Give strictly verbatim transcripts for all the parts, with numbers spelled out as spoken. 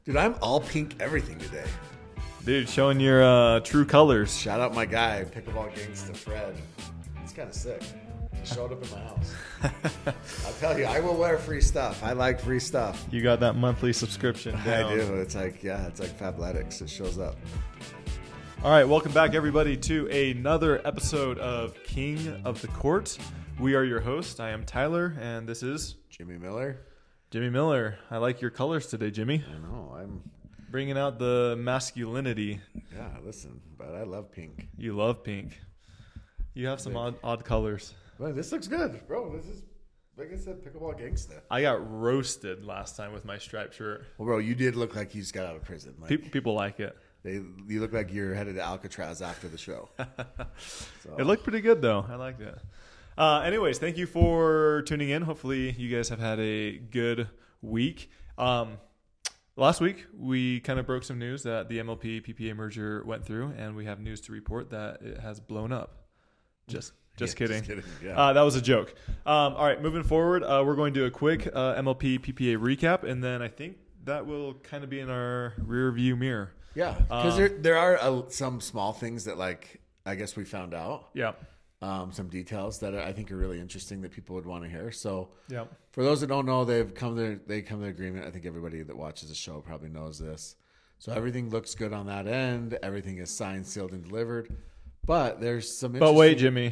Dude, I'm all pink everything today. Dude, showing your uh, true colors. Shout out my guy, Pickleball Gangsta Fred. It's kind of sick. He showed up in my house. I'll tell you, I will wear free stuff. I like free stuff. You got that monthly subscription down. I do. It's like, yeah, it's like Fabletics. It shows up. All right, welcome back, everybody, to another episode of King of the Court. We are your host. I am Tyler, and this is Jimmy Miller. Jimmy Miller. I like your colors today, Jimmy. I know. I'm bringing out the masculinity. Yeah, listen, but I love pink. You love pink. You have some odd, odd colors. Well, this looks good, bro. This is, like I said, Pickleball Gangsta. I got roasted last time with my striped shirt. Well, bro, you did look like you just got out of prison. Like, people, people like it. They, you look like you're headed to Alcatraz after the show. So. It looked pretty good, though. I liked it. Uh, anyways, thank you for tuning in. Hopefully, you guys have had a good week. Um, last week, we kind of broke some news that the M L P P P A merger went through, and we have news to report that it has blown up. Just just yeah, kidding. Just kidding. Yeah. Uh, that was a joke. Um, all right, moving forward, uh, we're going to do a quick uh, M L P P P A recap, and then I think that will kind of be in our rear view mirror. Yeah, because um, there there are uh, some small things that, like, I guess we found out. Yeah. Um, some details that I think are really interesting that people would want to hear. So, yeah. For those that don't know, they've come to they come to agreement. I think everybody that watches the show probably knows this. So everything looks good on that end. Everything is signed, sealed, and delivered. But there's some. But wait, Jimmy,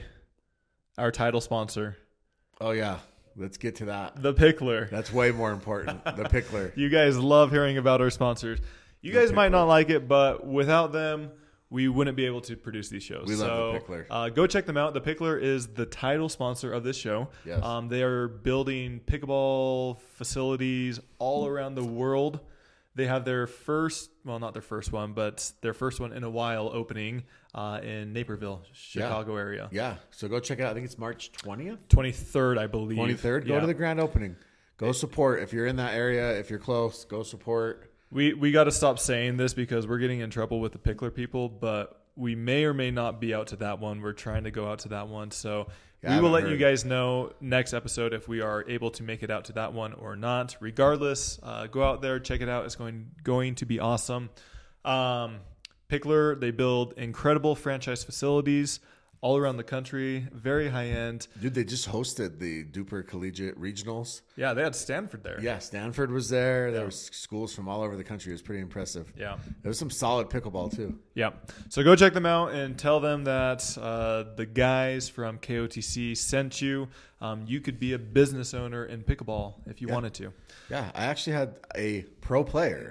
our title sponsor. Oh yeah, let's get to that. The Pickler. That's way more important. The Pickler. You guys love hearing about our sponsors. You guys might not like it, but without them, we wouldn't be able to produce these shows. We so, love The Pickler. Uh, go check them out. The Pickler is the title sponsor of this show. Yes. Um, they are building pickleball facilities all around the world. They have their first, well, not their first one, but their first one in a while opening uh, in Naperville, Chicago yeah. area. Yeah. So go check it out. I think it's March twentieth? twenty-third, I believe. twenty-third? Go yeah. to the grand opening. Go support. If you're in that area, if you're close, go support. We we got to stop saying this because we're getting in trouble with the Pickler people, but we may or may not be out to that one. We're trying to go out to that one. So yeah, we will let heard. you guys know next episode if we are able to make it out to that one or not. Regardless, uh, go out there, check it out. It's going going to be awesome. Um, Pickler, they build incredible franchise facilities all around the country, very high end. Dude, they just hosted the Duper Collegiate Regionals. Yeah, they had Stanford there. Yeah, Stanford was there. There yeah. was schools from all over the country. It was pretty impressive. Yeah. There was some solid pickleball, too. Yeah. So go check them out and tell them that uh, the guys from K O T C sent you. Um, you could be a business owner in pickleball if you yeah. wanted to. Yeah, I actually had a pro player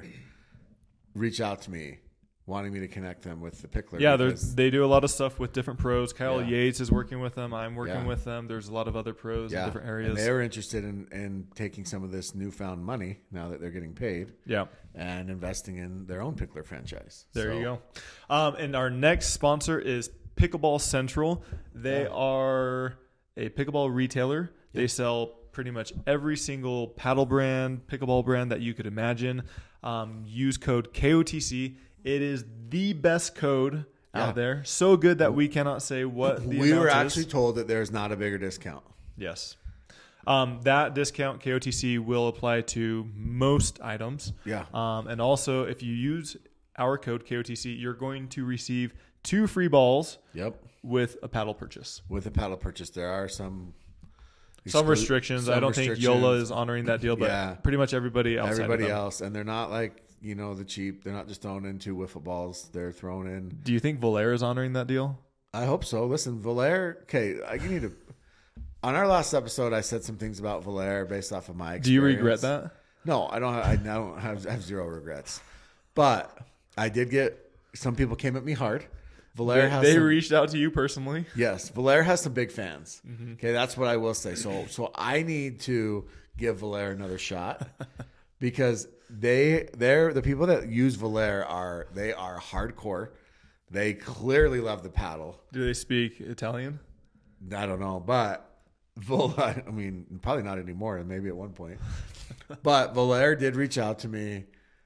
reach out to me wanting me to connect them with the Pickler. Yeah, they do a lot of stuff with different pros. Kyle yeah. Yates is working with them. I'm working yeah. with them. There's a lot of other pros yeah. in different areas. And they were interested in, in taking some of this newfound money now that they're getting paid yeah. and investing in their own Pickler franchise. There so. you go. Um, and our next sponsor is Pickleball Central. They yeah. are a pickleball retailer. Yep. They sell pretty much every single paddle brand, pickleball brand that you could imagine. Um, use code K O T C. It is the best code yeah. out there. So good that we cannot say what the we amount were is. actually told that there's not a bigger discount. Yes. Um, that discount, K O T C, will apply to most items. Yeah. Um, and also, if you use our code K O T C, you're going to receive two free balls Yep. with a paddle purchase. With a paddle purchase. There are some... Some restrictions. Some I don't restrictions. think Yola is honoring that deal, but yeah. pretty much everybody else. Everybody else. And they're not like... You know, the cheap. They're not just thrown in two wiffle balls. They're thrown in. Do you think Valair is honoring that deal? I hope so. Listen, Valair. Okay, I need to. On our last episode, I said some things about Valair based off of my experience. Do you regret that? No, I don't. Have, I don't have, I have zero regrets. But I did get some people came at me hard. Valair they, has they some, reached out to you personally. Yes, Valair has some big fans. Mm-hmm. Okay, that's what I will say. So, so I need to give Valair another shot. Because they they're the people that use Valair are they are hardcore. They clearly love the paddle. Do they speak Italian? I don't know, but Valair, I mean, probably not anymore, maybe at one point. But Valair did reach out to me.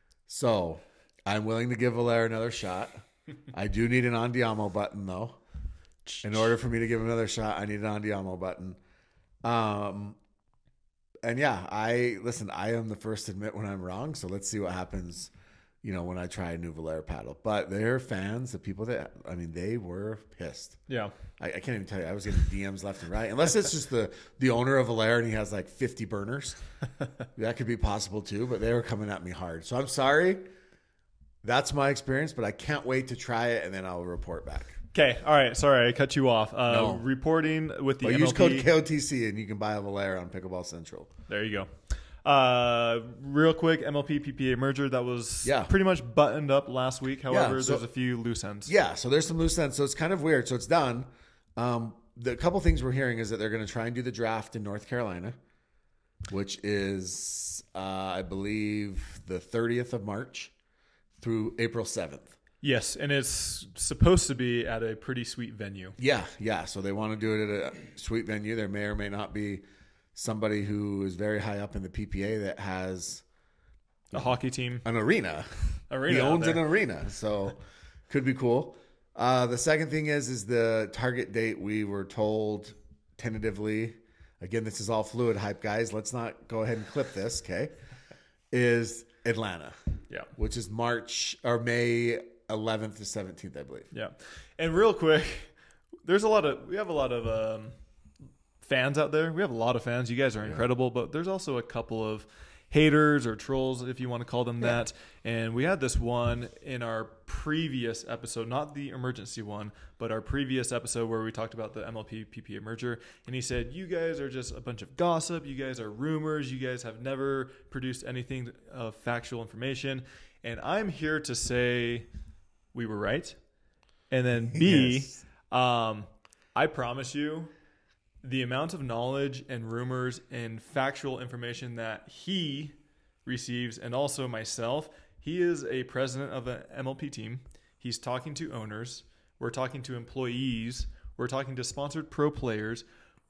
So I'm willing to give Valair another shot. I do need an Andiamo button though. In order for me to give him another shot, I need an Andiamo button. Um And yeah, I listen, I am the first to admit when I'm wrong, so let's see what happens you know, when I try a new Volair paddle. But their fans, the people that, I mean, they were pissed. Yeah. I, I can't even tell you. I was getting D Ms left and right. Unless it's just the, the owner of Volair and he has like fifty burners. That could be possible too, but they were coming at me hard. So I'm sorry. That's my experience, but I can't wait to try it and then I'll report back. Okay. All right. Sorry, I cut you off. Uh, No. Reporting with the Well, M L use P. code K O T C and you can buy a Volair on Pickleball Central. There you go. Uh, real quick, M L P P P A merger that was Yeah. pretty much buttoned up last week. However, Yeah, so- there's a few loose ends. Yeah, so there's some loose ends. So it's kind of weird. So it's done. Um, the couple things we're hearing is that they're going to try and do the draft in North Carolina, which is, uh, I believe, the thirtieth of March through April seventh. Yes, and it's supposed to be at a pretty sweet venue. Yeah, yeah. So they want to do it at a sweet venue. There may or may not be somebody who is very high up in the P P A that has A hockey team. an arena. Arena He out owns there. an arena, so could be cool. Uh, the second thing is is the target date we were told tentatively. Again, this is all fluid hype, guys. Let's not go ahead and clip this, okay? Is Atlanta, Yeah. which is March or May eleventh to seventeenth, I believe. Yeah. And real quick, there's a lot of, we have a lot of um, fans out there. We have a lot of fans. You guys are incredible, but there's also a couple of haters or trolls, if you want to call them Yeah. that. And we had this one in our previous episode, not the emergency one, but our previous episode where we talked about the M L P P P A merger. And he said, you guys are just a bunch of gossip. You guys are rumors. You guys have never produced anything of factual information. And I'm here to say we were right. And then B, Yes. um, I promise you, the amount of knowledge and rumors and factual information that he receives, and also myself, he is a president of an M L P team. He's talking to owners. We're talking to employees. We're talking to sponsored pro players.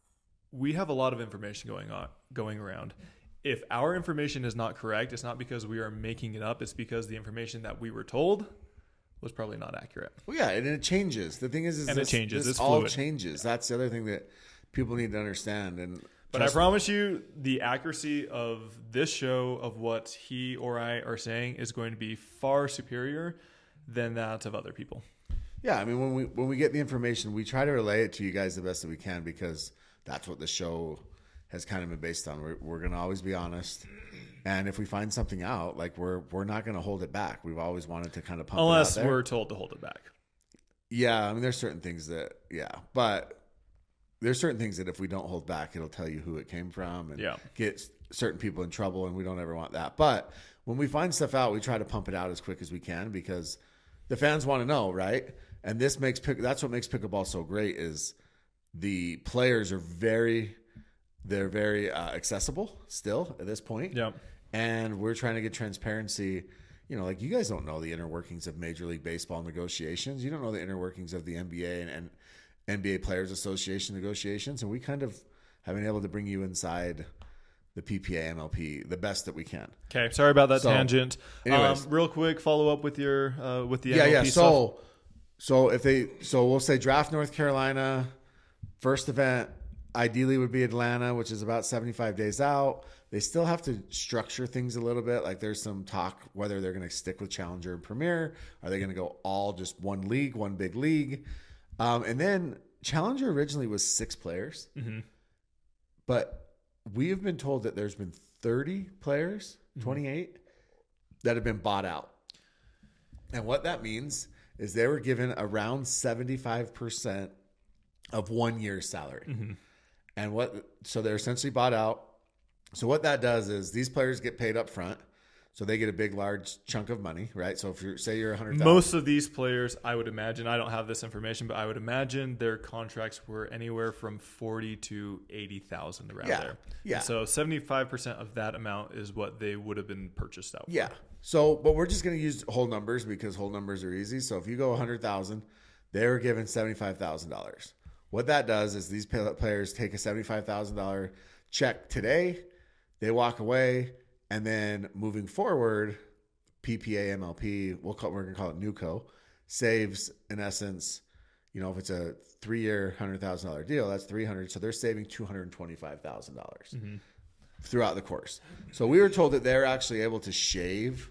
We have a lot of information going on, going around. If our information is not correct, it's not because we are making it up. It's because the information that we were told was probably not accurate. Well, yeah, and it changes. The thing is, is And it this, changes. this It's all fluid. changes. That's the other thing that people need to understand. And But I trust- promise you, the accuracy of this show, of what he or I are saying, is going to be far superior than that of other people. Yeah, I mean, when we when we get the information, we try to relay it to you guys the best that we can because that's what the show has kind of been based on. We're we're going to always be honest, and if we find something out, like we're we're not going to hold it back. We've always wanted to kind of pump Unless it out there. we're told to hold it back. Yeah, I mean, there's certain things that yeah, but there's certain things that if we don't hold back, it'll tell you who it came from and Yeah. get certain people in trouble, and we don't ever want that. But when we find stuff out, we try to pump it out as quick as we can because the fans want to know, right? And this makes pick. That's what makes pickleball so great is the players are very, they're very uh, accessible still at this point. Yeah. And we're trying to get transparency. You know, like you guys don't know the inner workings of Major League Baseball negotiations. You don't know the inner workings of the N B A and, and N B A Players Association negotiations. And we kind of have been able to bring you inside the P P A M L P the best that we can. Okay, sorry about that So, tangent. Um, anyways. real quick, follow up with your uh, with the Yeah, M L P yeah. stuff. So, so if they, so we'll say draft North Carolina, first event ideally would be Atlanta, which is about seventy-five days out. They still have to structure things a little bit. Like there's some talk whether they're going to stick with Challenger and Premier. Are they going to go all just one league, one big league? Um, and then Challenger originally was six players, Mhm. but we have been told that there's been thirty players, twenty-eight, that have been bought out. And what that means is they were given around seventy-five percent of one year's salary. Mhm. And what, so they're essentially bought out. So what that does is these players get paid up front. So they get a big, large chunk of money, right? So if you say you're a hundred thousand, Most of these players, I would imagine, I don't have this information, but I would imagine their contracts were anywhere from forty to eighty thousand around Yeah, there. yeah. And so seventy five percent of that amount is what they would have been purchased out. for. yeah. So, but we're just going to use whole numbers because whole numbers are easy. So if you go a hundred thousand, they were given seventy-five thousand dollars. What that does is these pay- players take a seventy-five thousand dollars check today, they walk away, and then moving forward, P P A M L P, we'll call, we're going to call it NewCo, saves in essence, you know, if it's a three-year, one hundred thousand dollars deal, that's three hundred. So they're saving two hundred twenty-five thousand dollars throughout the course. So we were told that they're actually able to shave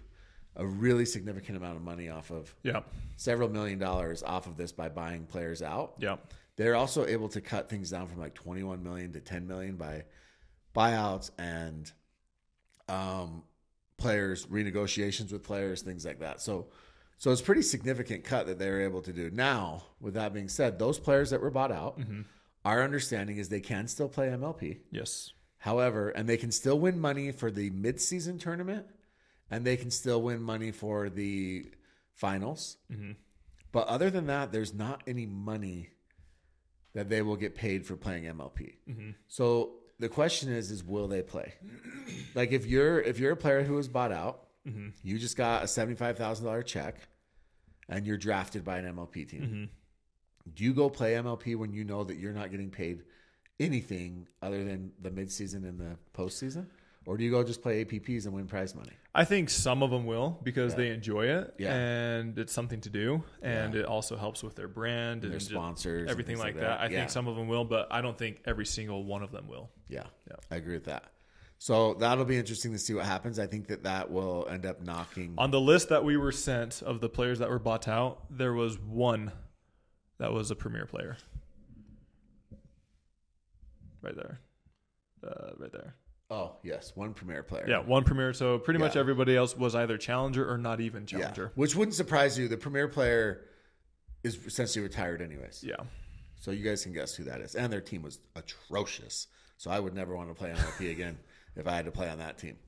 a really significant amount of money off of yeah. several million dollars off of this by buying players out. Yeah. They're also able to cut things down from like twenty-one million to ten million by buyouts and um, players, renegotiations with players, things like that. So, so it's a pretty significant cut that they were able to do. Now, with that being said, those players that were bought out, mm-hmm. our understanding is they can still play M L P. Yes. However, and they can still win money for the mid-season tournament, and they can still win money for the finals. Mm-hmm. But other than that, there's not any money that they will get paid for playing M L P. Mm-hmm. So the question is, is will they play? Like if you're if you're a player who was bought out, mm-hmm. you just got a seventy-five thousand dollars check, and you're drafted by an M L P team. Mm-hmm. Do you go play M L P when you know that you're not getting paid anything other than the midseason and the postseason? Or do you go just play A P Ps and win prize money? I think some of them will because yeah. they enjoy it yeah. and it's something to do. And yeah. it also helps with their brand and, and their sponsors. Everything like that. that. I yeah. think some of them will, but I don't think every single one of them will. Yeah, yeah. I agree with that. So that'll be interesting to see what happens. I think that that will end up knocking. On the list that we were sent of the players that were bought out, there was one that was a premier player. Right there. Uh, right there. Oh, yes. One premier player. Yeah, one premier. So pretty yeah. much everybody else was either challenger or not even challenger. Yeah. Which wouldn't surprise you. The premier player is essentially retired anyways. Yeah. So you guys can guess who that is. And their team was atrocious. So I would never want to play M L P again if I had to play on that team.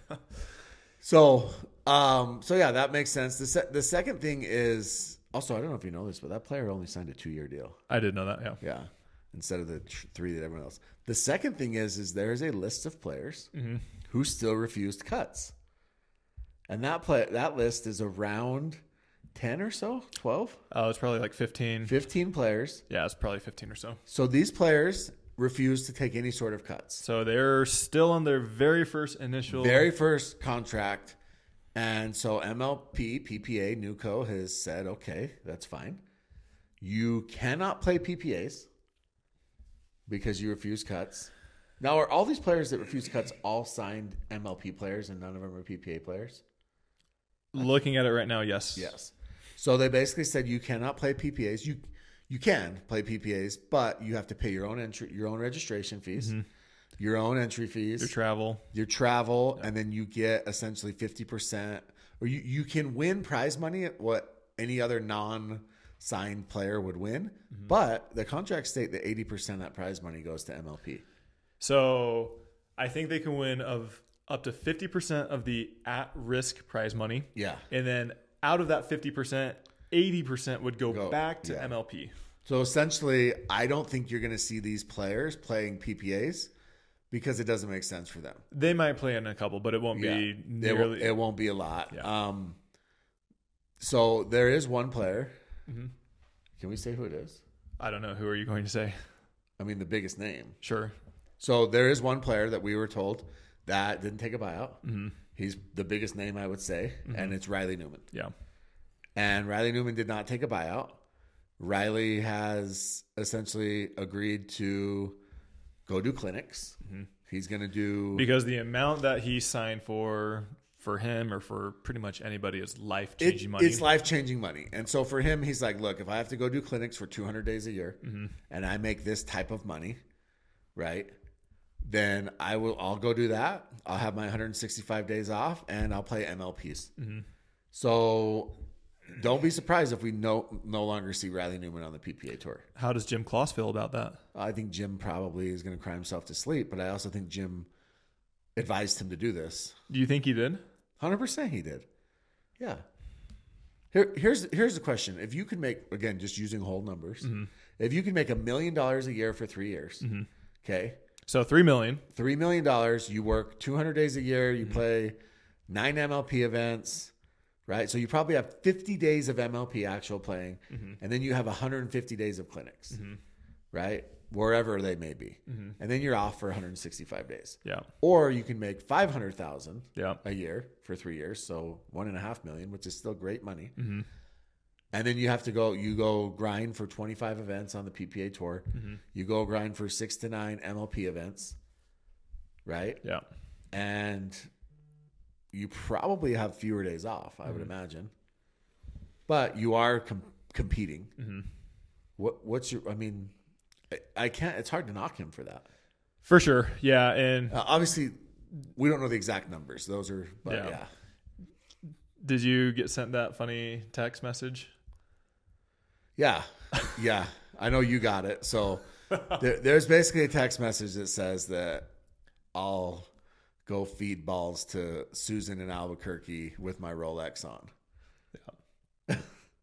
so, um, so yeah, that makes sense. The, se- the second thing is, also, I don't know if you know this, but that player only signed a two-year deal. I did know that, yeah. Yeah. Instead of the tr- three that everyone else. The second thing is, is there is a list of players mm-hmm. who still refused cuts, and that play that list is around ten or so, twelve. Oh, it's probably like fifteen. Fifteen players. Yeah, it's probably fifteen or so. So these players refuse to take any sort of cuts. So they're still on their very first initial, very first contract, and so M L P P P A Newco has said, okay, that's fine. You cannot play P P As. Because you refuse cuts. Now, are all these players that refuse cuts all signed M L P players and none of them are P P A players? Looking at it right now, yes. Yes. So they basically said you cannot play P P As. You you can play P P As, but you have to pay your own entry, your own registration fees, mm-hmm. your own entry fees, your travel, your travel, yeah. and then you get essentially fifty percent. Or you, you can win prize money at what any other non signed player would win, mm-hmm. but the contracts state that eighty percent of that prize money goes to M L P. So I think they can win of up to fifty percent of the at-risk prize money. Yeah. And then out of that fifty percent, eighty percent would go, go back to yeah. M L P. So essentially, I don't think you're going to see these players playing P P As because it doesn't make sense for them. They might play in a couple, but it won't yeah. be nearly... It won't, it won't be a lot. Yeah. Um, so there is one player... Mm-hmm. Can we say who it is? I don't know. Who are you going to say? I mean, the biggest name. Sure. So there is one player that we were told that didn't take a buyout. Mm-hmm. He's the biggest name, I would say, mm-hmm. and it's Riley Newman. Yeah. And Riley Newman did not take a buyout. Riley has essentially agreed to go do clinics. Mm-hmm. He's going to do... Because the amount that he signed for... for him or for pretty much anybody is life-changing it, money. It's life-changing money. And so for him, he's like, look, if I have to go do clinics for two hundred days a year mm-hmm. and I make this type of money, right, then I will, I'll go do that. I'll have my one hundred sixty-five days off and I'll play M L Ps. Mm-hmm. So don't be surprised if we no, no longer see Riley Newman on the P P A tour. How does Jim Kloss feel about that? I think Jim probably is going to cry himself to sleep, but I also think Jim advised him to do this. Do you think he did? one hundred percent he did. Yeah. Here, here's here's the question. If you could make, again, just using whole numbers, mm-hmm. if you could make a million dollars a year for three years, mm-hmm. okay? So three million dollars. three million dollars, you work two hundred days a year, you mm-hmm. play nine M L P events, right? So you probably have fifty days of M L P actual playing, mm-hmm. and then you have one hundred fifty days of clinics, mm-hmm. right? Wherever they may be. Mm-hmm. And then you're off for one hundred sixty-five days. Yeah. Or you can make five hundred thousand yeah. a year for three years. So one and a half million, which is still great money. Mm-hmm. And then you have to go, you go grind for twenty-five events on the P P A tour. Mm-hmm. You go grind for six to nine M L P events. Right. Yeah. And you probably have fewer days off, I mm-hmm. would imagine. But you are com- competing. Mm-hmm. What what's your? I mean, I, I can't. It's hard to knock him for that. For sure, yeah, and uh, obviously, we don't know the exact numbers. Those are, but yeah. yeah. Did you get sent that funny text message? Yeah, yeah. I know you got it. So there, there's basically a text message that says that I'll go feed balls to Susan in Albuquerque with my Rolex on. Yeah.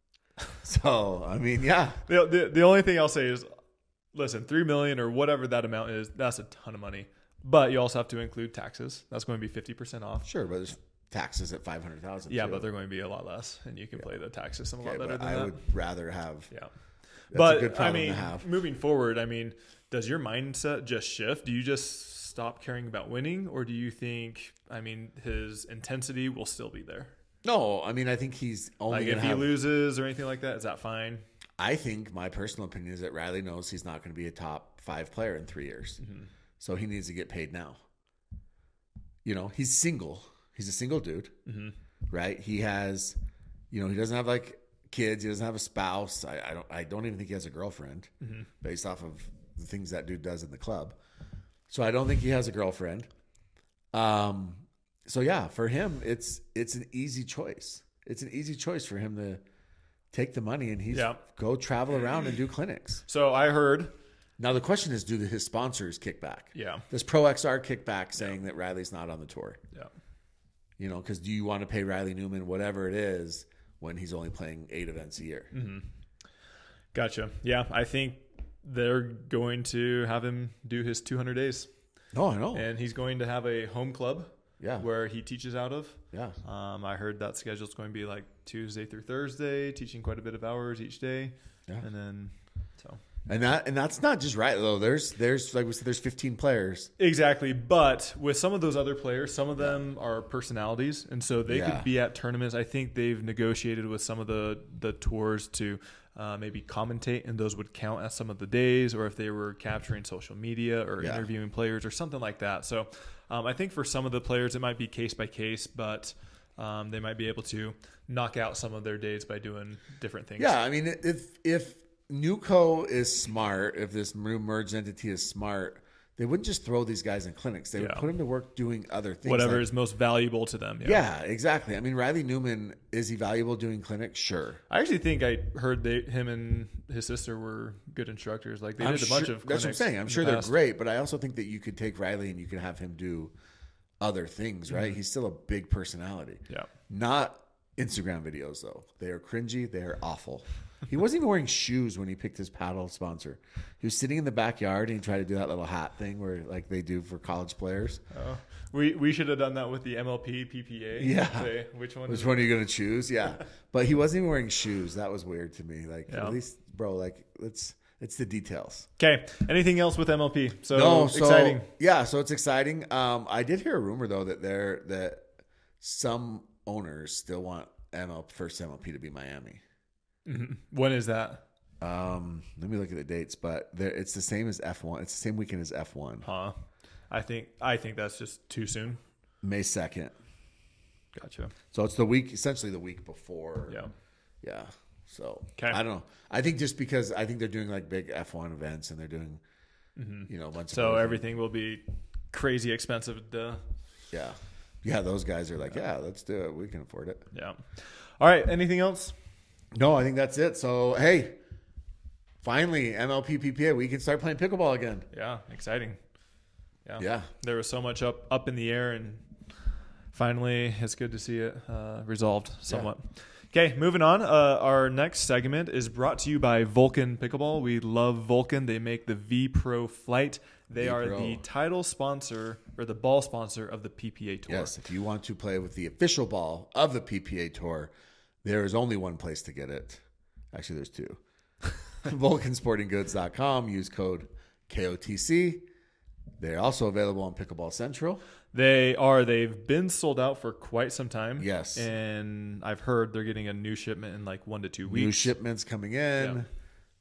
So I mean, yeah. The, the the only thing I'll say is, listen, three million or whatever that amount is, that's a ton of money. But you also have to include taxes. That's going to be fifty percent off. Sure, but there's taxes at five hundred thousand. Yeah, too. But they're going to be a lot less, and you can yeah. play the tax system a okay, lot better than I that. I would rather have. Yeah. That's but a good problem I mean, to have. Moving forward, I mean, does your mindset just shift? Do you just stop caring about winning, or do you think, I mean, his intensity will still be there? No, I mean, I think he's only like if have, he loses or anything like that, is that fine? I think my personal opinion is that Riley knows he's not going to be a top five player in three years, mm-hmm. so he needs to get paid now. You know, he's single. He's a single dude, mm-hmm. right? He has, you know, he doesn't have like kids. He doesn't have a spouse. I, I don't. I don't even think he has a girlfriend, mm-hmm. based off of the things that dude does in the club. So I don't think he has a girlfriend. Um. So yeah, for him, it's it's an easy choice. It's an easy choice for him to take the money and he's yeah. go travel around and do clinics. So I heard. Now the question is, do the, his sponsors kick back? Yeah. Does Pro X R kick back saying yeah. that Riley's not on the tour? Yeah. You know, because do you want to pay Riley Newman whatever it is when he's only playing eight events a year? Mm-hmm. Gotcha. Yeah, I think they're going to have him do his two hundred days. No, I know. And he's going to have a home club. Yeah. Where he teaches out of. Yeah. Um, I heard that schedule is going to be like Tuesday through Thursday, teaching quite a bit of hours each day. Yeah. And then, so. And that and that's not just right though. There's there's like we said, there's fifteen players. Exactly. But with some of those other players, some of them yeah. are personalities, and so they yeah. could be at tournaments. I think they've negotiated with some of the the tours to uh, maybe commentate, and those would count as some of the days, or if they were capturing social media or yeah. interviewing players or something like that. So. Um, I think for some of the players, it might be case by case, but um, they might be able to knock out some of their days by doing different things. Yeah, I mean, if if Newco is smart, if this new merged entity is smart, they wouldn't just throw these guys in clinics. They yeah. would put them to work doing other things. Whatever like, is most valuable to them. Yeah. yeah, exactly. I mean, Riley Newman, is he valuable doing clinics? Sure. I actually think I heard they, him and his sister were good instructors. Like they I'm did a sure, bunch of That's what I'm saying. I'm sure the they're great, but I also think that you could take Riley and you could have him do other things, right? Mm-hmm. He's still a big personality. Yeah. Not Instagram videos, though. They are cringy. They are awful. He wasn't even wearing shoes when he picked his paddle sponsor. He was sitting in the backyard and he tried to do that little hat thing where, like, they do for college players. Oh, we we should have done that with the M L P P P A. Yeah. Say, which one? Which one are you going to choose? Yeah. But he wasn't even wearing shoes. That was weird to me. Like, yeah. at least, bro, like, let's. It's the details. Okay. Anything else with M L P? So, no, so exciting. Yeah, so it's exciting. Um, I did hear a rumor though that there that some owners still want M L P, first M L P to be Miami. Mm-hmm. When is that? Um, let me look at the dates, but there, it's the same as F one. It's the same weekend as F one. Huh. I think I think that's just too soon. May second. Gotcha. So it's the week, essentially the week before. Yeah. Yeah. So okay. I don't know. I think just because I think they're doing like big F one events and they're doing, mm-hmm. you know, a bunch so of so everything will be crazy expensive. Duh. Yeah, yeah. Those guys are like, yeah, let's do it. We can afford it. Yeah. All right. Anything else? No, I think that's it. So hey, finally M L P P P A, we can start playing pickleball again. Yeah, exciting. Yeah. Yeah. There was so much up up in the air, and finally, it's good to see it uh, resolved somewhat. Yeah. Okay, moving on. Uh, our next segment is brought to you by Vulcan Pickleball. We love Vulcan. They make the V Pro Flight. They V-Pro. are the title sponsor or the ball sponsor of the P P A Tour. Yes, if you want to play with the official ball of the P P A Tour, there is only one place to get it. Actually, there's two. vulcan sporting goods dot com. Use code K O T C. They're also available on Pickleball Central. They are. They've been sold out for quite some time. Yes. And I've heard they're getting a new shipment in like one to two weeks. New shipments coming in. Yeah.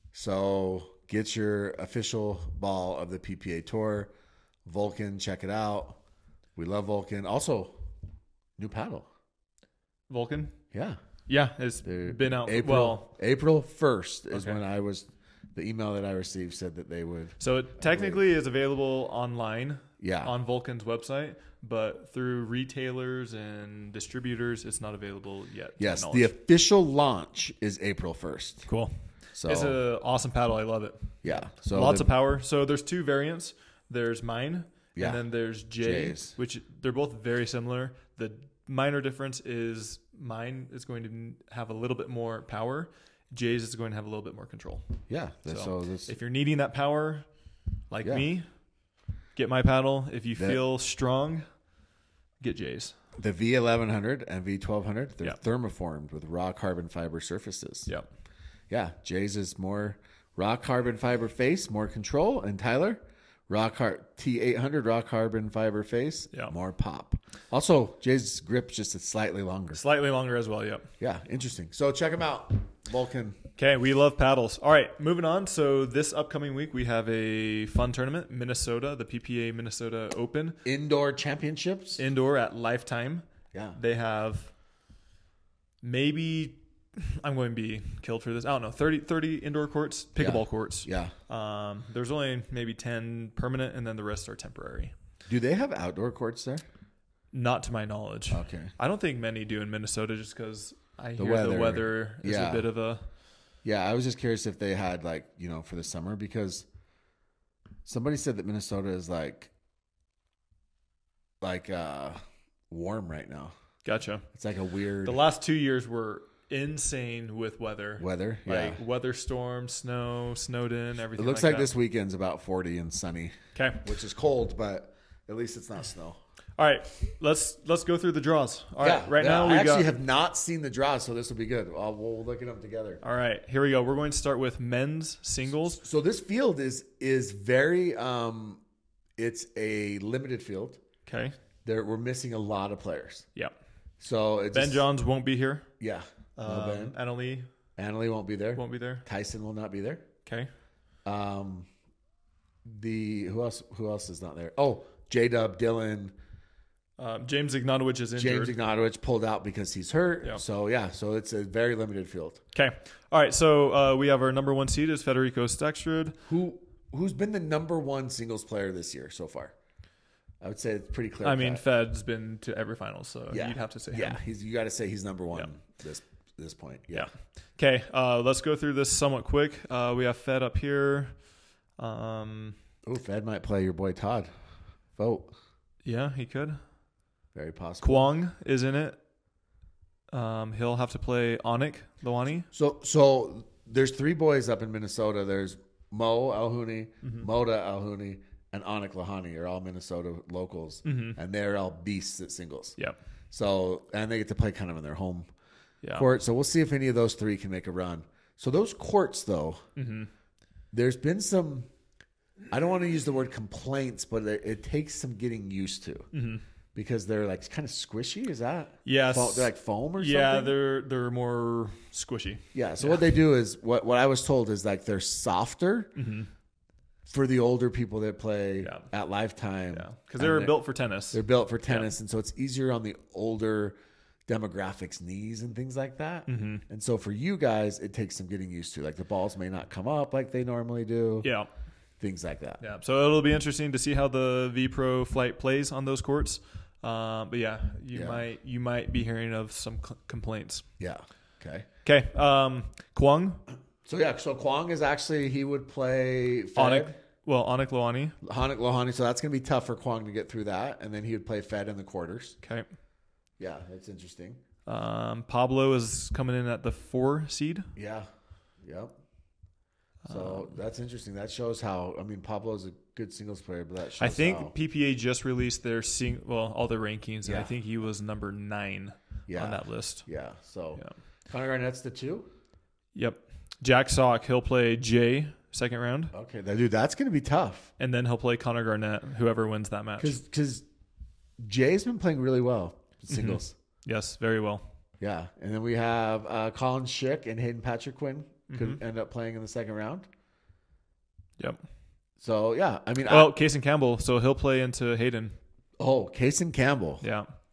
So get your official ball of the P P A Tour. Vulcan, check it out. We love Vulcan. Also, new paddle. Vulcan? Yeah. Yeah, it's They're, been out. April, well, April first is okay. when I was, the email that I received said that they would. So it technically is available online Yeah. on Vulcan's website, but through retailers and distributors, it's not available yet. Yes, the official launch is April first. Cool. So It's an awesome paddle. I love it. yeah, so Lots the, of power. So there's two variants. There's mine, Yeah. and then there's Jay's, Jay's. which they're both very similar. The minor difference is mine is going to have a little bit more power. Jay's is going to have a little bit more control. yeah. So, So, this, if you're needing that power, like Yeah. me, get my paddle. If you That- feel strong, get Jay's. the V eleven hundred and V twelve hundred, they're Yeah. thermoformed with raw carbon fiber surfaces. Yep. Yeah, Jay's is more raw carbon fiber face, more control, and Tyler, raw car T eight hundred raw carbon fiber face, Yeah. more pop. Also, Jay's grip's just a slightly longer. Slightly longer as well. Yep. Yeah, interesting. So check them out, Vulcan. Okay, we love paddles. All right, moving on. So this upcoming week we have a fun tournament, Minnesota, the P P A Minnesota Open Indoor championships. indoor at Lifetime. Yeah. They have maybe I'm going to be killed for this. I don't know, thirty, thirty indoor courts, pickleball Yeah. courts. Yeah. Um, there's only maybe ten permanent, and then the rest are temporary. Do they have outdoor courts there? Not to my knowledge. Okay. I don't think many do in Minnesota, just because I The hear weather. the weather is Yeah. a bit of a Yeah, I was just curious if they had like, you know, for the summer because somebody said that Minnesota is like like uh warm right now. gotcha. It's like a weird The last two years were insane with weather. weather. Yeah. Like weather storms, snow, snowed in, It everything. looks like, like that. this weekend's about forty and sunny, Okay. which is cold, but at least it's not snow. All right. Let's let's go through the draws. All right. yeah, Right yeah, now we I actually got. have not seen the draws, so this will be good. I'll, we'll look at them together. All right. Here we go. We're going to start with men's singles. So this field is is very um it's a limited field. Okay. There we're missing a lot of players. Yep. So it's Ben just- Johns won't be here. Yeah. No Um, Ben. Annalie Annalie won't be there. won't be there. Tyson will not be there. Okay. Um, the who else? Who else is not there? Oh, J Dub, Dylan, Um, James Ignatowicz is injured. James Ignatowicz pulled out because he's hurt. Yeah. So yeah, so it's a very limited field. Okay. All right. So uh, we have our number one seed is Federico Stekstrud. Who who's been the number one singles player this year so far? I would say it's pretty clear. I mean, cut. Fed's been to every final, so yeah, you'd have to say yeah. him. He's you got to say he's number one Yeah. this this point. Yeah. Yeah. Okay. Uh, let's go through this somewhat quick. Uh, we have Fed up here. Um, Oh, Fed might play your boy Todd. Vote. yeah, he could. Very possible. Kwong is in it. Um, he'll have to play Onik Lawani. So so there's three boys up in Minnesota. There's Mo Alhouni, Mm-hmm. Moda Alhouni, and Anik Lahani are all Minnesota locals, Mm-hmm. and they're all beasts at singles. Yep. So and they get to play kind of in their home Yeah. court. So we'll see if any of those three can make a run. So those courts, though, Mm-hmm. there's been some. I don't want to use the word complaints, but it, it takes some getting used to Mm-hmm. because they're like kind of squishy. Is that? Yes. Fo- they're like foam or Yeah, something. they're they're more squishy. Yeah. So what they do is what what I was told is like they're softer Mm-hmm. for the older people that play Yeah. at Lifetime. Yeah, because And they were they're, built for tennis. they're built for tennis, and so it's easier on the older demographics, knees and things like that. Mm-hmm. And so for you guys, it takes some getting used to. Like the balls may not come up like they normally do. Yeah. Things like that. Yeah. So it'll be interesting to see how the V Pro flight plays on those courts. Um, but yeah, you Yeah. might you might be hearing of some c- complaints. Yeah. Okay. Okay. Um, Kwong, So yeah, so Kwong is actually he would play Onik, Fed, well Onik Loani. Hanik Lohani. So that's gonna be tough for Kwong to get through that, and then he would play Fed in the quarters. Okay. Yeah, that's interesting. Um, Pablo is coming in at the four seed. Yeah. Yep. So that's interesting. That shows how. I mean, Pablo's a good singles player, but that shows I think how, P P A just released their sing well all their rankings, and Yeah. I think he was number nine yeah, on that list. yeah. So Yeah. Connor Garnett's the two. Yep. Jack Sock, he'll play Jay second round, Okay, that, dude, that's going to be tough and then he'll play Connor Garnett, whoever wins that match. because because Jay's been playing really well singles. Yes, very well. Yeah, and then we have uh, Colin Schick and Hayden Patrick Quinn could Mhm. end up playing in the second round. Yep. So yeah, I mean, Oh, I, Casey Campbell, so he'll play into Hayden. oh, Kason Campbell. Yeah.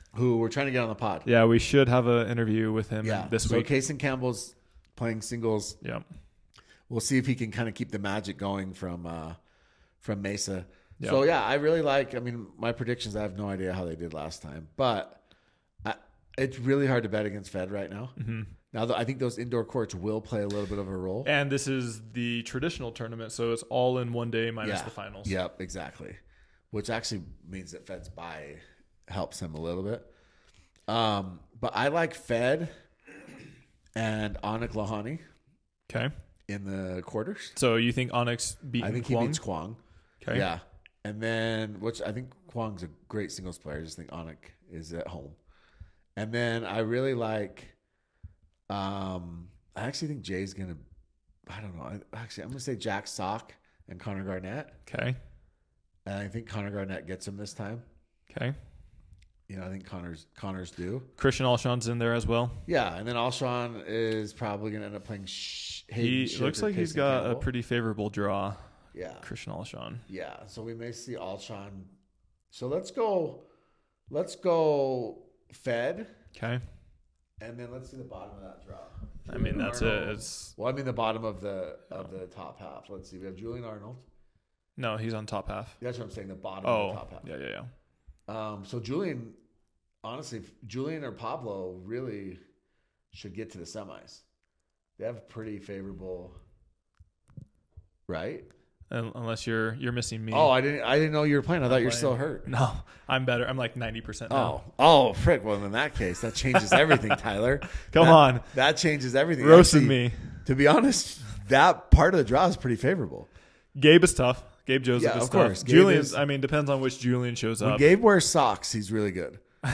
who we're trying to get on the pod. Yeah, we should have an interview with him Yeah. this so week. So Kaysen Campbell's playing singles. Yeah. We'll see if he can kind of keep the magic going from uh, from Mesa. Yep. So, yeah, I really like, I mean, my predictions, I have no idea how they did last time. But I, it's really hard to bet against Fed right now. Mm-hmm. Now, I think those indoor courts will play a little bit of a role. And this is the traditional tournament, so it's all in one day minus yeah. the finals. Yep, exactly. Which actually means that Fed's bye helps him a little bit. Um, but I like Fed and Anik Lahani. Okay. In the quarters. So you think Onyx beats I think Kwong? he beats Kwong. Okay. Yeah. And then, which I think Kwong's a great singles player. I just think Anik is at home. And then I really like, um, I actually think Jay's going to, I don't know. I, actually, I'm going to say Jack Sock and Connor Garnett. Okay. And I think Connor Garnett gets him this time. Okay. You know, I think Connor's Connor's due. Christian Alshon's in there as well. Yeah, and then Alshon is probably going to end up playing. Sh- he Schick looks like he's Kaysen got Campbell. a pretty favorable draw. Yeah, Christian Alshon. Yeah, so we may see Alshon. So let's go. Let's go Fed. Okay. And then let's see the bottom of that draw. I mean, that's Arnold. it. It's Well, I mean the bottom of the of the top half. Let's see. We have Julian Arnold. no, he's on top half. That's what I'm saying. The bottom Oh, of the top half. yeah, yeah, yeah. Um, so Julian, honestly, Julian or Pablo really should get to the semis. They have pretty favorable, right? Un- Unless you're you're missing me. Oh, I didn't. I didn't know you were playing. I thought you were playing. still hurt. No, I'm better. I'm like ninety percent now. Oh, oh, frick. Well, in that case, that changes everything, Tyler. Come That- on. That changes everything. Roasted Actually, me. To be honest, that part of the draw is pretty favorable. Gabe is tough. Gabe Joseph Yeah, is of tough. course. Gabe Julian's, is- I mean, depends on which Julian shows When up. Gabe wears socks, he's really good.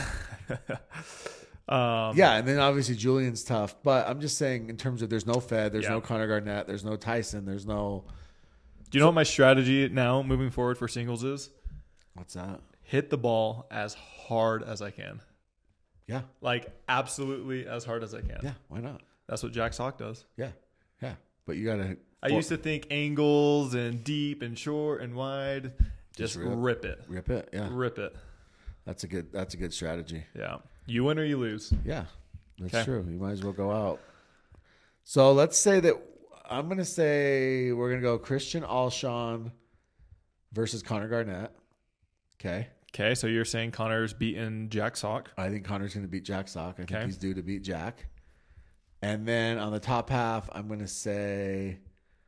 um, Yeah, and then obviously Julian's tough. But I'm just saying, in terms of there's no Fed, there's Yeah. no Connor Garnett, there's no Tyson, there's no. Do you know what my strategy now moving forward for singles is? What's that? Hit the ball as hard as I can. Yeah, Like, absolutely as hard as I can. yeah. Why not? That's what Jack Sock does. Yeah, yeah. But you gotta. I used to think angles and deep and short and wide. Just, Just rip. rip it. rip it. Yeah, Rip it. that's a good. That's a good strategy. Yeah. You win or you lose. Yeah, that's Okay. true. You might as well go out. So let's say that I'm going to say we're going to go Christian Alshon versus Connor Garnett. Okay. Okay, so you're saying Connor's beating Jack Sock. I think Connor's going to beat Jack Sock. I think Okay. he's due to beat Jack. And then on the top half, I'm going to say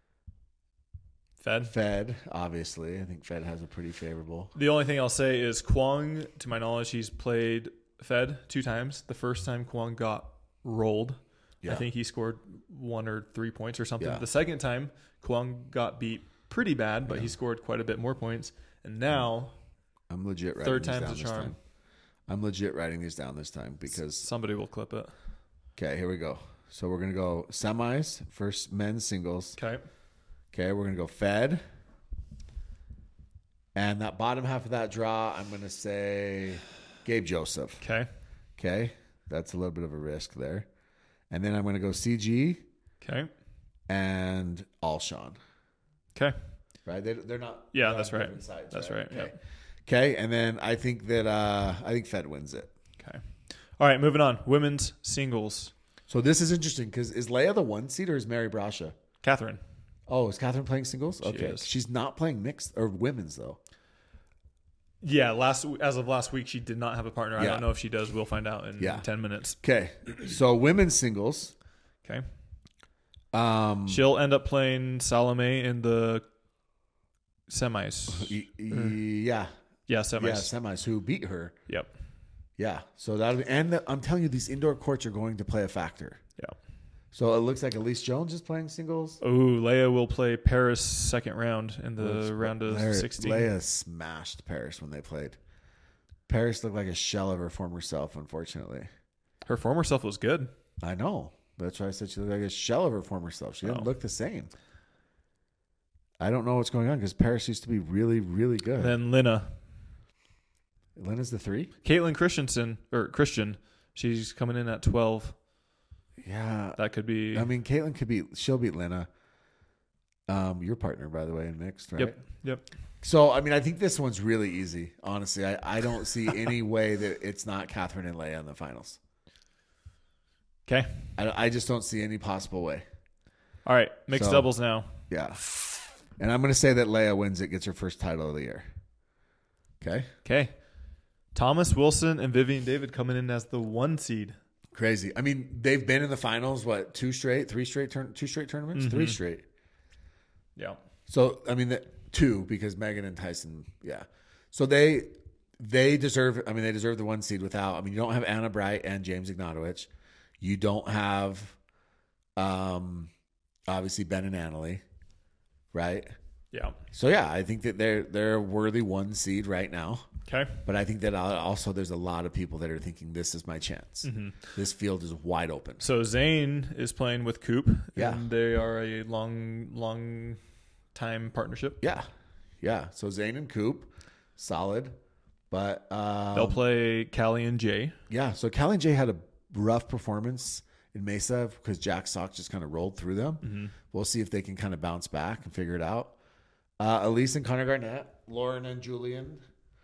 Fed. Fed, obviously. I think Fed has a pretty favorable. The only thing I'll say is Kwong, to my knowledge, he's played Fed two times. The first time Kwong got rolled. Yeah. I think he scored one or three points or something. Yeah. The second time, Kwong got beat pretty bad, but Yeah. he scored quite a bit more points. And now, I'm legit writing third these time's down a this charm. time. I'm legit writing these down this time because Somebody will clip it. okay, here we go. So we're gonna go semis first, men's singles. Okay. Okay, we're gonna go Fed, and that bottom half of that draw, I'm gonna say Gabe Joseph. Okay. Okay, that's a little bit of a risk there, and then I'm gonna go C G Okay. and Alshon. Okay. Right? They, they're not. Yeah, they're that's on right. different sides, That's right. right, Okay. yep. Okay, and then I think that uh, I think Fed wins it. Okay. All right, moving on. Women's singles. So this is interesting because is Leia the one seed or is Mary Brasha? Catherine. Oh, is Catherine playing singles? She Okay, is. she's not playing mixed or women's though. Yeah, last as of last week, she did not have a partner. I Yeah. don't know if she does. We'll find out in Yeah. ten minutes. Okay, so women's singles. Okay. Um, She'll end up playing Salome in the semis. y- y- yeah, Yeah, semis. yeah, semis. Who beat her? Yep. Yeah. So that and the, I'm telling you, these indoor courts are going to play a factor. Yeah. So it looks like Elise Jones is playing singles. Oh, Leia will play Paris second round in the Well, round of Leia- sixteen. Leia smashed Paris when they played. Paris looked like a shell of her former self, unfortunately. Her former self was good. I know. That's why I said she looked like a shell of her former self. She didn't Oh. look the same. I don't know what's going on because Paris used to be really, really good. Then Lina. Lena's the three? Caitlin Christensen, or Christian, she's coming in at twelve. Yeah. That could be. I mean, Caitlin could beat, she'll beat Lena. Um, your partner, by the way, in mixed, right? Yep. Yep. So, I mean, I think this one's really easy, honestly. I, I don't see any way that it's not Catherine and Leia in the finals. Okay. I, I just don't see any possible way. All right. Mixed So, doubles now. Yeah. And I'm going to say that Leia wins it, gets her first title of the year. Okay? Okay. Thomas Wilson and Vivian David coming in as the one seed. Crazy. I mean, they've been in the finals, what, two straight, three straight, turn, two straight tournaments? Mm-hmm. Three straight. Yeah. So, I mean, the, two, because Megan and Tyson, yeah. So they they deserve, I mean, they deserve the one seed without, I mean, you don't have Anna Bright and James Ignatowicz. You don't have, um, obviously, Ben and Annalie, right? Yeah. So, yeah, I think that they're, they're a worthy one seed right now. Okay. But I think that also there's a lot of people that are thinking this is my chance. Mm-hmm. This field is wide open. So Zane is playing with Coop. Yeah. And they are a long, long time partnership. Yeah. Yeah. So Zane and Coop, solid. But um, they'll play Callie and Jay. Yeah. So Callie and Jay had a rough performance in Mesa because Jack Sock just kind of rolled through them. Mm-hmm. We'll see if they can kind of bounce back and figure it out. Uh, Elise and Connor Garnett, Lauren and Julian.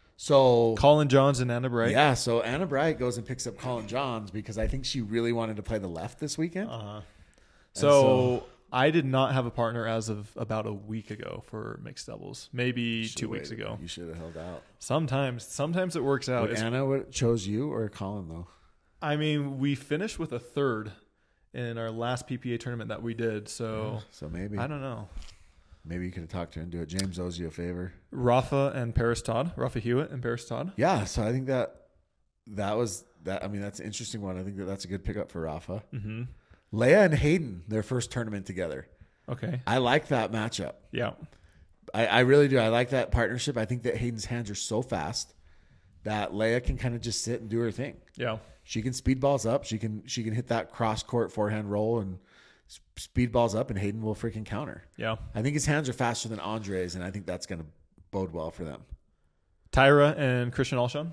So Colin Johns and Anna Bright. Yeah, so Anna Bright goes and picks up Colin Johns because I think she really wanted to play the left this weekend. Uh-huh. So, so I did not have a partner as of about a week ago for mixed doubles, maybe two weeks waited. ago. You should have held out. Sometimes, sometimes it works out. Would Anna would chose you or Colin though? I mean, we finished with a third in our last P P A tournament that we did. So, yeah, so maybe I don't know. Maybe you could have talked to her and do it. James owes you a favor. Rafa and Paris Todd. Rafa Hewitt and Paris Todd. Yeah, so I think that that was that. I mean, that's an interesting one. I think that that's a good pickup for Rafa. Mm-hmm. Leia and Hayden, their first tournament together. Okay. I like that matchup. Yeah. I, I really do. I like that partnership. I think that Hayden's hands are so fast that Leia can kind of just sit and do her thing. Yeah. She can speed balls up. She can she can hit that cross court forehand roll and speed balls up, and Hayden will freaking counter. Yeah. I think his hands are faster than Andre's, and I think that's going to bode well for them. Tyra and Christian Alshon.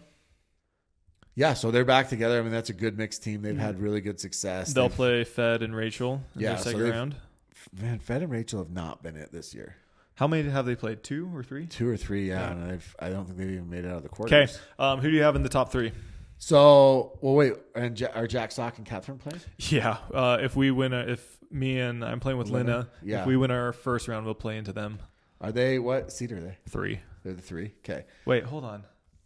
Yeah, so they're back together. I mean, that's a good mixed team. They've had really good success. They'll they've, play Fed and Rachel in yeah, their second so round. Man, Fed and Rachel have not been it this year. How many have they played? Two or three? Two or three, yeah. yeah. And I've, I don't think they've even made it out of the quarters. Okay. Um, who do you have in the top three? So, well, wait. And ja- are Jack Sock and Catherine playing? Yeah. Uh, if we win, a, if me and I'm playing with Lina, Lina yeah. if we win our first round, we'll play into them. Are they, what seed are they? Three. They're the three? Okay. Wait, hold on.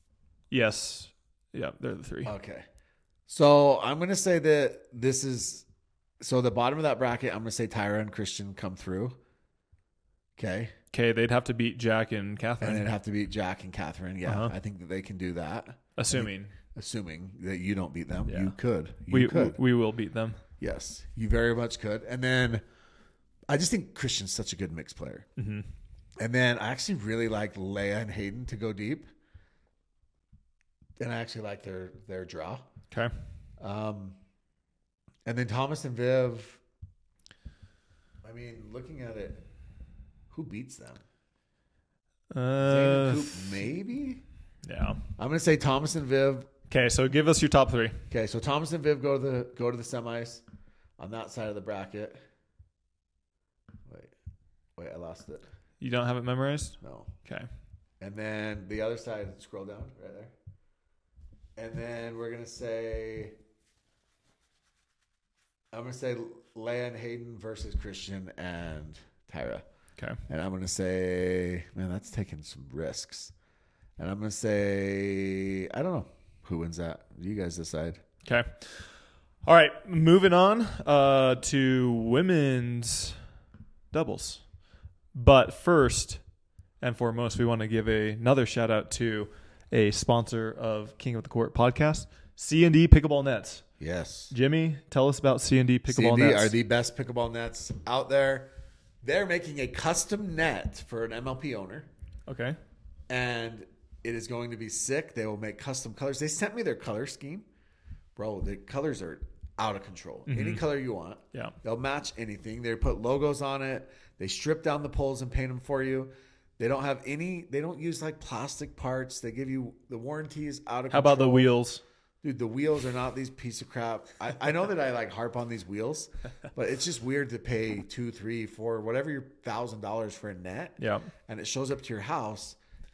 Yes. Yeah, they're the three. Okay. So I'm going to say that this is, so the bottom of that bracket, I'm going to say Tyra and Christian come through. Okay. Okay, they'd have to beat Jack and Catherine. And they'd have to beat Jack and Catherine. Yeah, uh-huh. I think that they can do that. Assuming. Think, assuming that you don't beat them. Yeah. You could. You we, could. We will beat them. Yes, you very much could. And then I just think Christian's such a good mixed player. Mm-hmm. And then I actually really like Leia and Hayden to go deep. And I actually like their, their draw. Okay. Um, and then Thomas and Viv, I mean, looking at it, who beats them? Uh, Zane and Coop, maybe? Yeah. I'm going to say Thomas and Viv. Okay, so give us your top three. Okay, so Thomas and Viv go to the go to the semis on that side of the bracket. Wait, wait, I lost it. You don't have it memorized? No. Okay. And then the other side, scroll down right there. And then we're gonna say, I'm gonna say Leia and Hayden versus Christian and Tyra. Okay. And I'm gonna say, man, that's taking some risks. And I'm gonna say, I don't know. Who wins that? You guys decide. Okay. All right. Moving on uh, to women's doubles. But first and foremost, we want to give a, another shout out to a sponsor of King of the Court podcast, C and D Pickleball Nets. Yes. Jimmy, tell us about C and D Pickleball C and D Nets. are the best pickleball nets out there. They're making a custom net for an M L P owner. Okay. And it is going to be sick. They will make custom colors. They sent me their color scheme. Bro, the colors are out of control. Mm-hmm. Any color you want. Yeah. They'll match anything. They put logos on it. They strip down the poles and paint them for you. They don't have any, they don't use like plastic parts. They give you, the warranty is out of How control. about the wheels? Dude, the wheels are not these piece of crap. I, I know that I like harp on these wheels, but it's just weird to pay two, three, four, whatever your thousand dollars for a net. Yeah. And it shows up to your house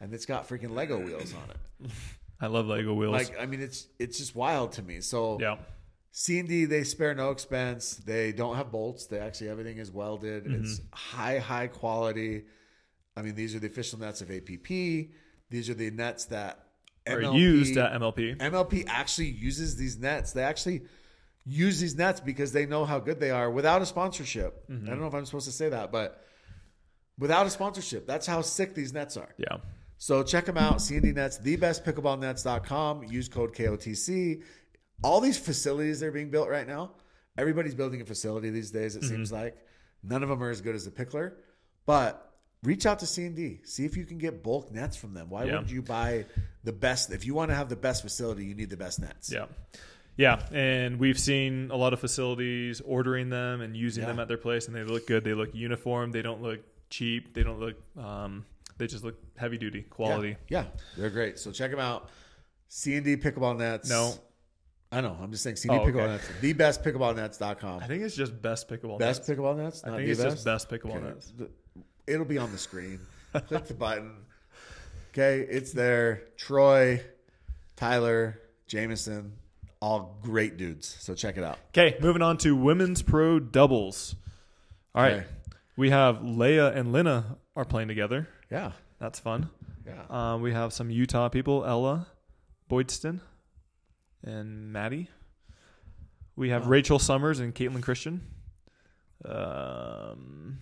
and it's got freaking Lego wheels on it. I love Lego wheels. Like, I mean, it's it's just wild to me. So yeah. C and D, they spare no expense. They don't have bolts. They actually, everything is welded. Mm-hmm. It's high, high quality. I mean, these are the official nets of A P P. These are the nets that M L P, are used at M L P. M L P actually uses these nets. They actually use these nets because they know how good they are without a sponsorship. Mm-hmm. I don't know if I'm supposed to say that, but without a sponsorship, that's how sick these nets are. Yeah. So check them out, C and D Nets, the best pickleball nets dot com. Use code K O T C. All these facilities that are being built right now, everybody's building a facility these days, it mm-hmm. seems like. None of them are as good as the Pickler. But reach out to C and D. See if you can get bulk nets from them. Why yeah. wouldn't you buy the best? If you want to have the best facility, you need the best nets. Yeah. Yeah, and we've seen a lot of facilities ordering them and using yeah. them at their place, and they look good. They look uniform. They don't look cheap. They don't look um, – they just look heavy-duty quality. Yeah. yeah, they're great. So check them out. C and D Pickleball Nets. No. I know. I'm just saying C and D oh, Pickleball okay. Nets. the best pickleball nets dot com. I think it's just best pickleball best nets. Best pickleball nets? Not I think it's best? just best pickleball okay. nets. It'll be on the screen. Click the button. Okay, it's there. Troy, Tyler, Jameson, all great dudes. So check it out. Okay, moving on to women's pro doubles. All right. Okay. We have Leia and Lina are playing together. Yeah. That's fun. Yeah. Um, we have some Utah people, Ella Boydston and Maddie. We have oh. Rachel Summers and Caitlin Christian. Um,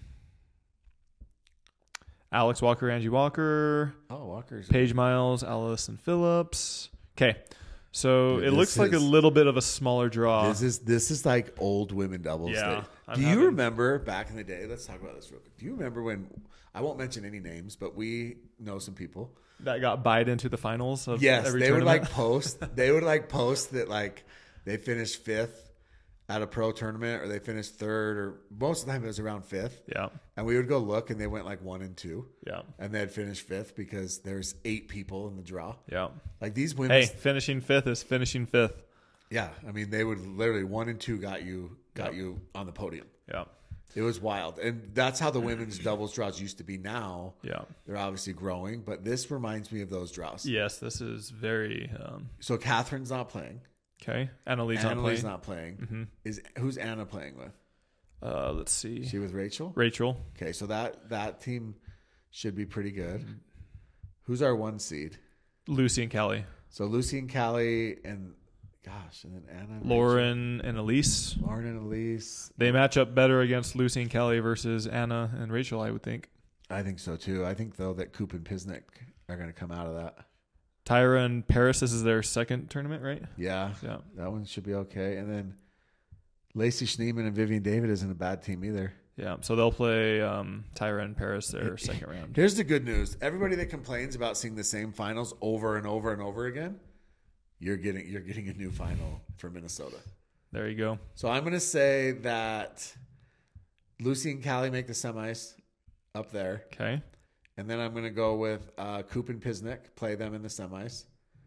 Alex Walker, Angie Walker. Oh, Walker's Paige Miles, Allison Phillips. Okay. So Dude, it looks is, like a little bit of a smaller draw. This is this is like old women doubles. Yeah. Do you having... remember back in the day? Let's talk about this real quick. Do you remember when, I won't mention any names, but we know some people that got buyed into the finals of yes, every they tournament? would like post. They would like post that like they finished fifth at a pro tournament, or they finished third, or most of the time it was around fifth. Yeah. And we would go look, and they went like one and two. Yeah. And they'd finish fifth because there's eight people in the draw. Yeah. Like these women. Hey, finishing fifth is finishing fifth. Yeah. I mean, they would literally one and two got you got yep. you on the podium. Yeah. It was wild. And that's how the women's doubles draws used to be now. Yeah. They're obviously growing, but this reminds me of those draws. Yes, this is very. Um... So Catherine's not playing. Okay. Annalise not playing. not playing. Mm-hmm. Is who's Anna playing with? Uh, let's see. Is she with Rachel? Rachel. Okay, so that that team should be pretty good. Mm-hmm. Who's our one seed? Lucy and Callie. So Lucy and Callie and gosh, and then Anna. And Lauren Rachel. and Elise. Lauren and Elise. They match up better against Lucy and Callie versus Anna and Rachel, I would think. I think so too. I think though that Coop and Pisnik are going to come out of that. Tyra and Paris, this is their second tournament, right? Yeah. Yeah. That one should be okay. And then Lacey Schneeman and Vivian David isn't a bad team either. Yeah. So they'll play um, Tyra and Paris their second round. Here's the good news. Everybody that complains about seeing the same finals over and over and over again, you're getting you're getting a new final for Minnesota. There you go. So I'm going to say that Lucy and Callie make the semis up there. Okay. And then I'm going to go with uh, Coop and Pisnik, play them in the semis.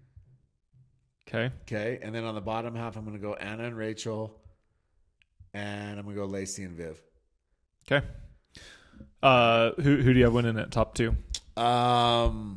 Okay. Okay. And then on the bottom half, I'm going to go Anna and Rachel. And I'm going to go Lacey and Viv. Okay. Uh, who who do you have winning at top two? Um,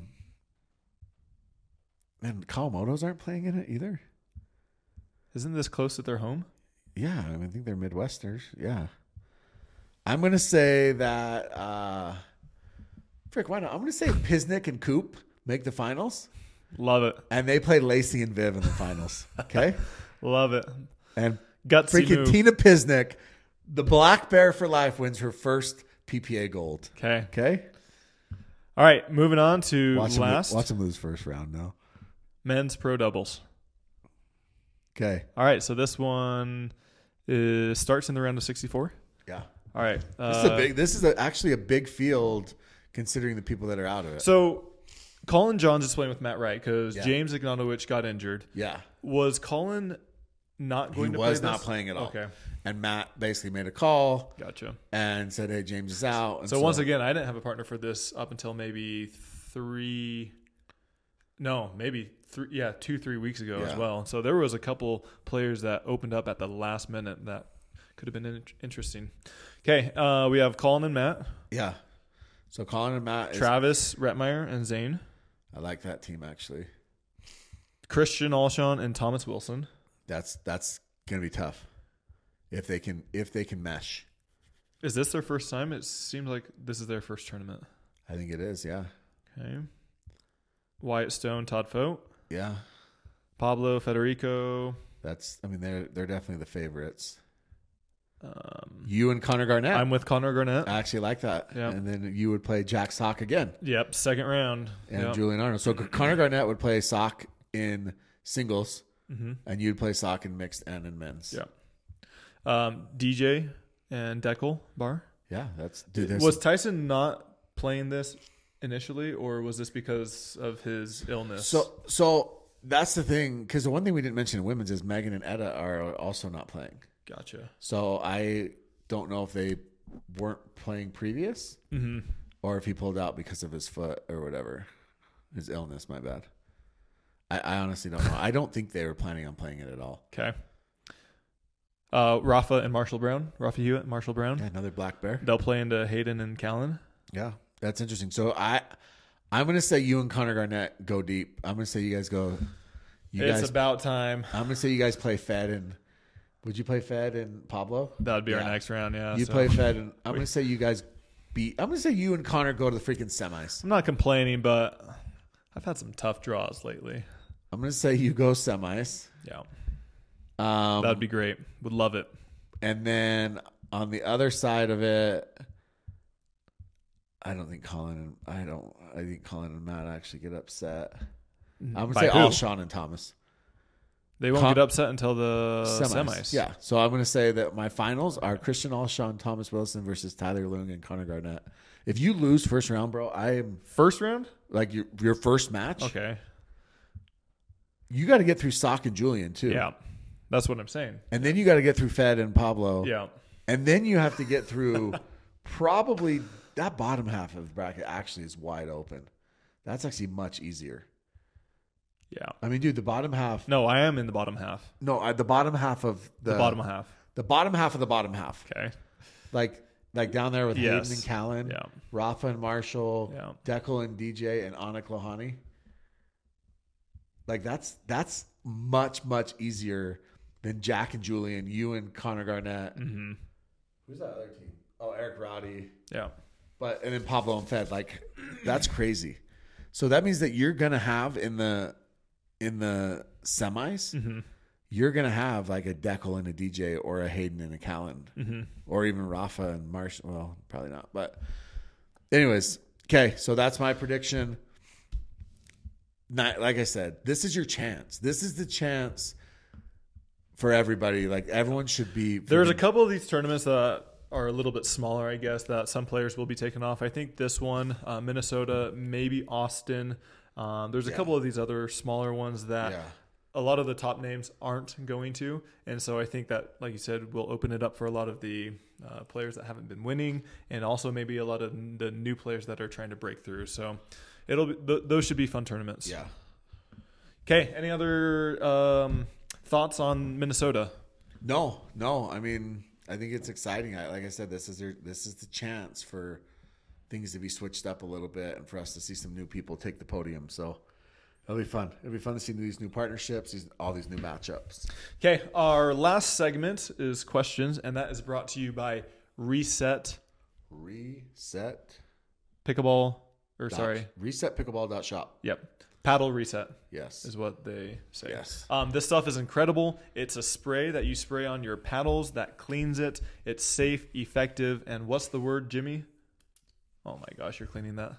and Kawamoto's aren't playing in it either. Isn't this close at their home? Yeah. I, mean, I think they're Midwesters. Yeah. I'm going to say that... Uh, Frick, why not? I'm going to say Pisnik and Coop make the finals. Love it. And they play Lacey and Viv in the finals. Okay? Love it. And Gutsy freaking move. Tina Pisnik, the Black Bear for life, wins her first P P A gold. Okay. Okay? All right, moving on to watch last. Him, watch him lose first round now. Men's pro doubles. Okay. All right, so this one is, starts in the round of sixty-four. Yeah. All right. Uh, this is, a big, this is a, actually a big field considering the people that are out of it. So, Colin Johns is playing with Matt Wright because yeah. James Ignatowicz got injured. Yeah. Was Colin not going he to play was this? not playing at all. Okay. And Matt basically made a call. Gotcha. And said, hey, James is out. And so, so once again, I didn't have a partner for this up until maybe three, no, maybe three, yeah, two, three weeks ago yeah. as well. So there was a couple players that opened up at the last minute that could have been in- interesting. Okay. Uh, we have Colin and Matt. Yeah. So Colin and Matt. Travis, is, Rettmeyer, and Zane. I like that team actually. Christian Alshon and Thomas Wilson. That's that's gonna be tough if they can if they can mesh. Is this their first time? It seems like this is their first tournament. I think it is. Yeah. Okay. Wyatt Stone, Todd Fote. Yeah. Pablo Federico. That's. I mean, they're they're definitely the favorites. Um, you and Connor Garnett. I'm with Connor Garnett. I actually like that. Yeah. And then you would play Jack Sock again. Yep. Second round. And yep. Julian Arnold. So Connor Garnett would play Sock in singles, mm-hmm. and you'd play Sock in mixed and in men's. Yeah. Um, D J and Deckel Bar. Yeah, that's dude. Was Tyson not playing this initially, or was this because of his illness? So, so that's the thing. Because the one thing we didn't mention in women's is Megan and Etta are also not playing. Gotcha. So I don't know if they weren't playing previous, mm-hmm. or if he pulled out because of his foot or whatever, his illness. My bad. I, I honestly don't know. I don't think they were planning on playing it at all. Okay. Uh, Rafa and Marshall Brown. Rafa Hewitt and Marshall Brown. Yeah, another black bear. They'll play into Hayden and Callan. Yeah, that's interesting. So I, I'm gonna say you and Connor Garnett go deep. I'm gonna say you guys go. You it's guys, about time. I'm gonna say you guys play Fed and. Would you play Fed and Pablo? That would be yeah. our next round. Yeah. You so. play Fed and I'm gonna say you guys beat. I'm gonna say you and Connor go to the freaking semis. I'm not complaining, but I've had some tough draws lately. I'm gonna say you go semis. Yeah. Um, That'd be great. Would love it. And then on the other side of it, I don't think Colin and I don't. I think Colin and Matt actually get upset. I'm gonna By say who? all Sean and Thomas. They won't Con- get upset until the semis. semis. Yeah. So I'm gonna say that my finals are Christian Alshon, Thomas Wilson versus Tyler Leung and Connor Garnett. If you lose first round, bro, I am First round? like your your first match. Okay. You got to get through Sock and Julian too. Yeah. That's what I'm saying. And then you got to get through Fed and Pablo. Yeah. And then you have to get through probably that bottom half of the bracket actually is wide open. That's actually much easier. Yeah. I mean, dude, the bottom half. No, I am in the bottom half. No, uh, the bottom half of the, The bottom half. The bottom half of the bottom half. Okay. Like like down there with Yes. Hayden and Callan, Yeah. Rafa and Marshall, Yeah. Deckel and D J and Anik Lohani. Like that's that's much much easier than Jack and Julian, you and Connor Garnett. Mm-hmm. Who's that other team? Oh, Eric Roddy. Yeah. But and then Pablo and Fed. Like that's crazy. So that means that you're gonna have in the in the semis, Mm-hmm. you're gonna have like a Deckel and a D J or a Hayden and a Callan, Mm-hmm. or even Rafa and Marshall. Well, probably not. But anyways, okay. So that's my prediction. Not like I said, this is your chance. This is the chance for everybody. Like everyone should be. There's a couple of these tournaments that are a little bit smaller, I guess, that some players will be taking off. I think this one, uh, Minnesota, maybe Austin. Um, there's a Yeah. couple of these other smaller ones that Yeah. a lot of the top names aren't going to. And so I think that, like you said, will open it up for a lot of the uh, players that haven't been winning, and also maybe a lot of the new players that are trying to break through. So it'll be, th- those should be fun tournaments. Yeah. Okay. Any other um, thoughts on Minnesota? No, no. I mean, I think it's exciting. I, like I said, this is their, this is the chance for things to be switched up a little bit and for us to see some new people take the podium. So it'll be fun. It'll be fun to see these new partnerships, these, all these new matchups. Okay, our last segment is questions, and that is brought to you by Reset Reset. Pickleball, or dot- sorry, Reset pickleball dot shop. yep, Paddle Reset Yes. is what they say. Yes. Um, this stuff is incredible. It's a spray that you spray on your paddles that cleans it. It's safe, effective, and what's the word, Jimmy? Oh my gosh, you're cleaning that.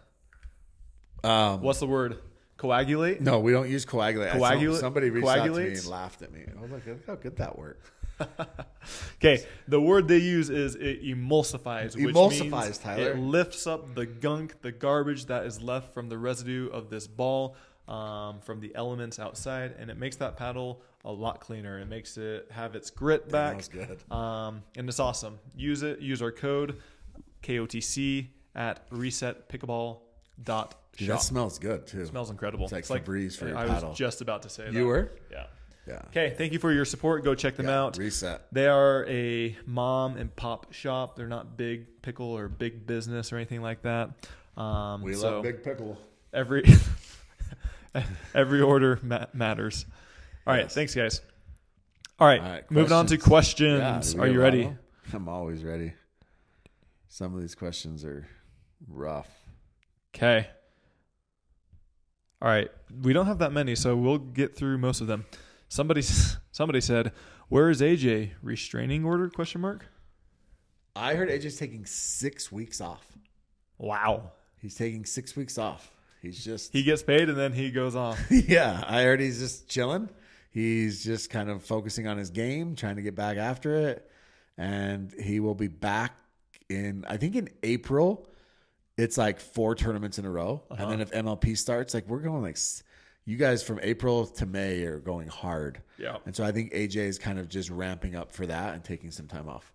Um, What's the word? Coagulate? No, we don't use coagulate. I saw- Coagulate- Somebody reached out to me coagulates? and laughed at me. I was like, look how good that worked. Okay, the word they use is it emulsifies, which Emulsifies, means Tyler. it lifts up the gunk, the garbage that is left from the residue of this ball, um, from the elements outside, and it makes that paddle a lot cleaner. It makes it have its grit That back, was good. um, and it's awesome. Use it. Use our code K O T C at reset pickleball dot Dude, shop. that smells good too. Smells incredible. It's like Febreze for your I paddle. was just about to say that. You were? Yeah. Yeah. Okay, thank you for your support. Go check them Yeah, out. Reset. They are a mom and pop shop. They're not big pickle or big business or anything like that. Um, We so love Big Pickle. every Every order ma- matters. All right. Yes. Thanks, guys. All right. All right, moving on to questions. Yeah, do we Are have you a ready? lot of them? I'm always ready. Some of these questions are rough. Okay. All right. We don't have that many, so we'll get through most of them. Somebody somebody said, "Where is A J? Restraining order?" Question mark. I heard A J's taking six weeks off. Wow. He's taking six weeks off. He's just He gets paid and then he goes off. yeah. I heard he's just chilling. He's just kind of focusing on his game, trying to get back after it, and he will be back in. I think in April. It's like four tournaments in a row, uh-huh. and then if M L P starts, like we're going like you guys from April to May are going hard. Yeah, and so I think A J is kind of just ramping up for that and taking some time off.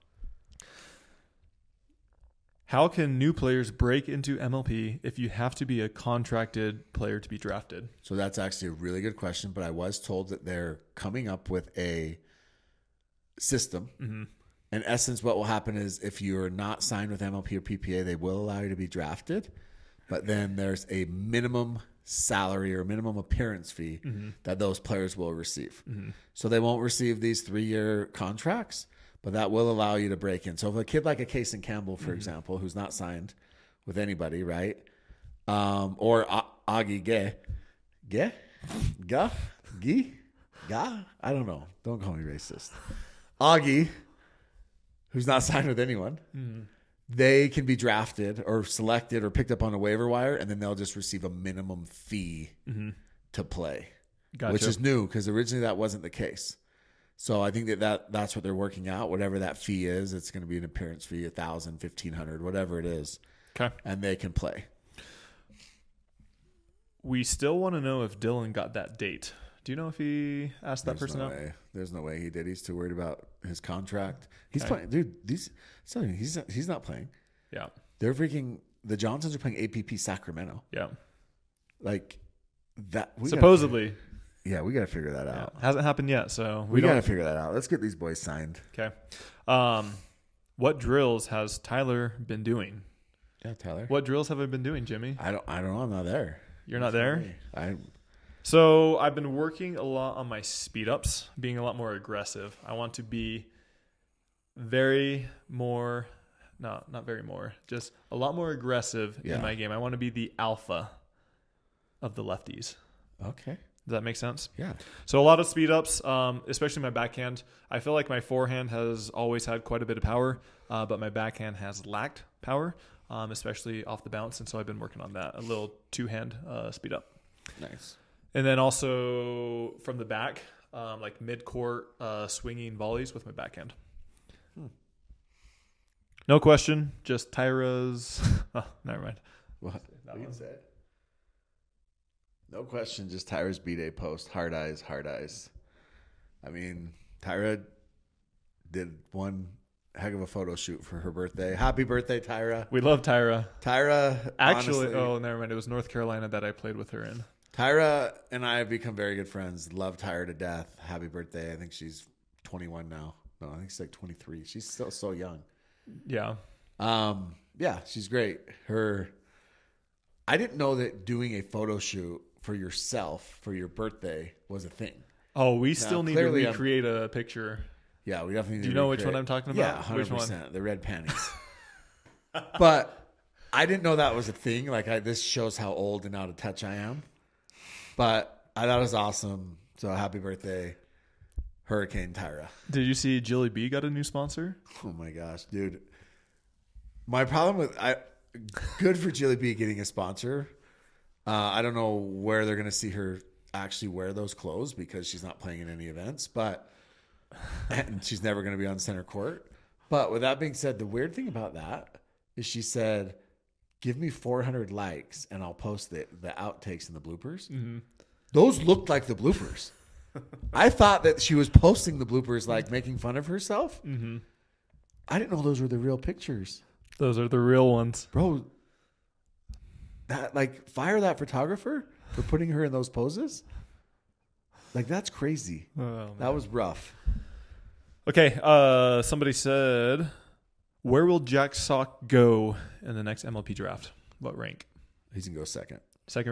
How can new players break into M L P if you have to be a contracted player to be drafted? So that's actually a really good question, but I was told that they're coming up with a system. Mm-hmm. In essence, what will happen is if you're not signed with M L P or P P A, they will allow you to be drafted, but then there's a minimum salary or minimum appearance fee mm-hmm. that those players will receive. Mm-hmm. So they won't receive these three-year contracts, but that will allow you to break in. So if a kid like a Case and Campbell, for mm-hmm. example, who's not signed with anybody, right? Um, or a- Augie Gay, Gay, Ga, Gee, Ga, I don't know. Don't call me racist. Augie, who's not signed with anyone, mm-hmm. they can be drafted or selected or picked up on a waiver wire, and then they'll just receive a minimum fee mm-hmm. to play, gotcha. Which is new because originally that wasn't the case. So I think that, that that's what they're working out. Whatever that fee is, it's going to be an appearance fee, one thousand dollars, fifteen hundred dollars, whatever it is. Okay. And they can play. We still want to know if Dylan got that date. Do you know if he asked that There's person no out? Way. There's no way he did. He's too worried about his contract. He's okay. playing, dude. These, he's not, he's not playing. Yeah, they're freaking. The Johnsons are playing A P P Sacramento. Yeah, like that. We supposedly. Gotta, yeah, we got to figure that out. Yeah. Hasn't happened yet, so we, we got to figure that out. Let's get these boys signed. Okay. Um, what drills has Tyler been doing? Yeah, Tyler. What drills have I been doing, Jimmy? I don't. I don't know. I'm not there. You're not there. I. So I've been working a lot on my speed ups, being a lot more aggressive. I want to be very more, no, not very more, just a lot more aggressive yeah. in my game. I want to be the alpha of the lefties. Okay. Does that make sense? Yeah. So a lot of speed ups, um, especially my backhand. I feel like my forehand has always had quite a bit of power, uh, but my backhand has lacked power, um, especially off the bounce. And so I've been working on that, a little two-hand uh, speed up. Nice. And then also from the back, um, like mid-court uh, swinging volleys with my backhand. Hmm. No question, just Tyra's. Oh, never mind. What? No question, just Tyra's B-Day post. Hard eyes, hard eyes. I mean, Tyra did one heck of a photo shoot for her birthday. Happy birthday, Tyra. We love Tyra. Tyra, Actually, honestly, oh, never mind. It was North Carolina that I played with her in. Tyra and I have become very good friends. Love Tyra to death. Happy birthday. I think she's twenty-one now. No, I think she's like twenty-three. She's still so young. Yeah. Um, yeah, she's great. Her, I didn't know that doing a photo shoot for yourself for your birthday was a thing. Oh, we still now, need to recreate I'm, a picture. Yeah, we definitely need Do you to know recreate. which one I'm talking about? Yeah, one hundred percent. The red panties. But I didn't know that was a thing. Like, I, this shows how old and out of touch I am. But I thought it was awesome. So happy birthday, Hurricane Tyra. Did you see Jilly B got a new sponsor? Oh my gosh, dude. My problem with I good for Jilly B getting a sponsor. Uh, I don't know where they're going to see her actually wear those clothes because she's not playing in any events, but and she's never going to be on center court. But with that being said, the weird thing about that is she said, give me four hundred likes and I'll post the, the outtakes and the bloopers. Mm-hmm. Those looked like the bloopers. I thought that she was posting the bloopers, like making fun of herself. Mm-hmm. I didn't know those were the real pictures. Those are the real ones. Bro, that like fire that photographer for putting her in those poses. Like, that's crazy. Oh, that was rough. Okay, uh, somebody said, where will Jack Sock go in the next M L P draft? What rank? He's going to go second. Second round?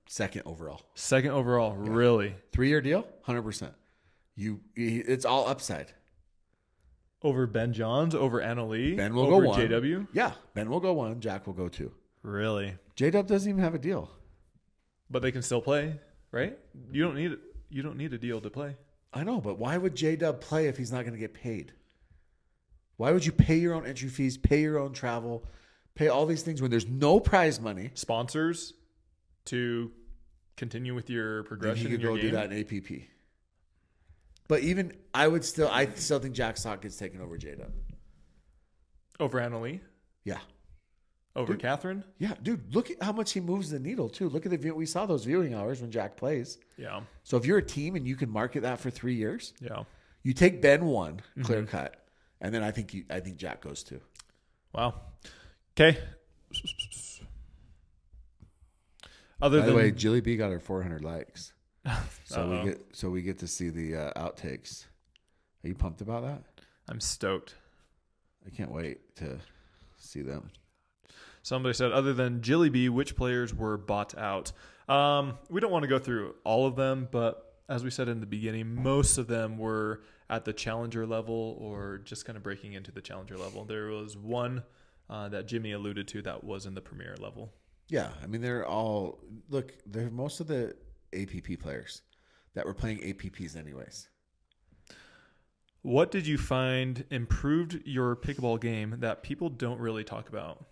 second overall. Second overall, yeah. Really? Three-year deal, one hundred percent. You, it's all upside. Over Ben Johns, over Anna Lee, Ben will over go one. J W? Yeah, Ben will go one. Jack will go two. Really? J-Dub doesn't even have a deal. But they can still play, right? You don't need you don't need a deal to play. I know, but why would J-Dub play if he's not going to get paid? Why would you pay your own entry fees, pay your own travel, pay all these things when there's no prize money? Sponsors to continue with your progression. Then he could in your go game. do that in A P P. But even I would still, I still think Jack Sock gets taken over J-Dub. Over Anna Lee? Yeah. Over dude, Catherine? Yeah, dude, look at how much he moves the needle, too. Look at the view. We saw those viewing hours when Jack plays. Yeah. So if you're a team and you can market that for three years, yeah, you take Ben one, clear mm-hmm. cut, and then I think you, I think Jack goes two. Wow. Okay. Other By than the way, Jilly B got her four hundred likes, so Uh-oh. we get so we get to see the uh, outtakes. Are you pumped about that? I'm stoked. I can't wait to see them. Somebody said, other than Jilly B, which players were bought out? Um, we don't want to go through all of them, but as we said in the beginning, most of them were at the challenger level or just kind of breaking into the challenger level. There was one uh, that Jimmy alluded to that was in the premier level. Yeah, I mean, they're all – look, they're most of the A P P players that were playing A P Ps anyways. What did you find improved your pickleball game that people don't really talk about?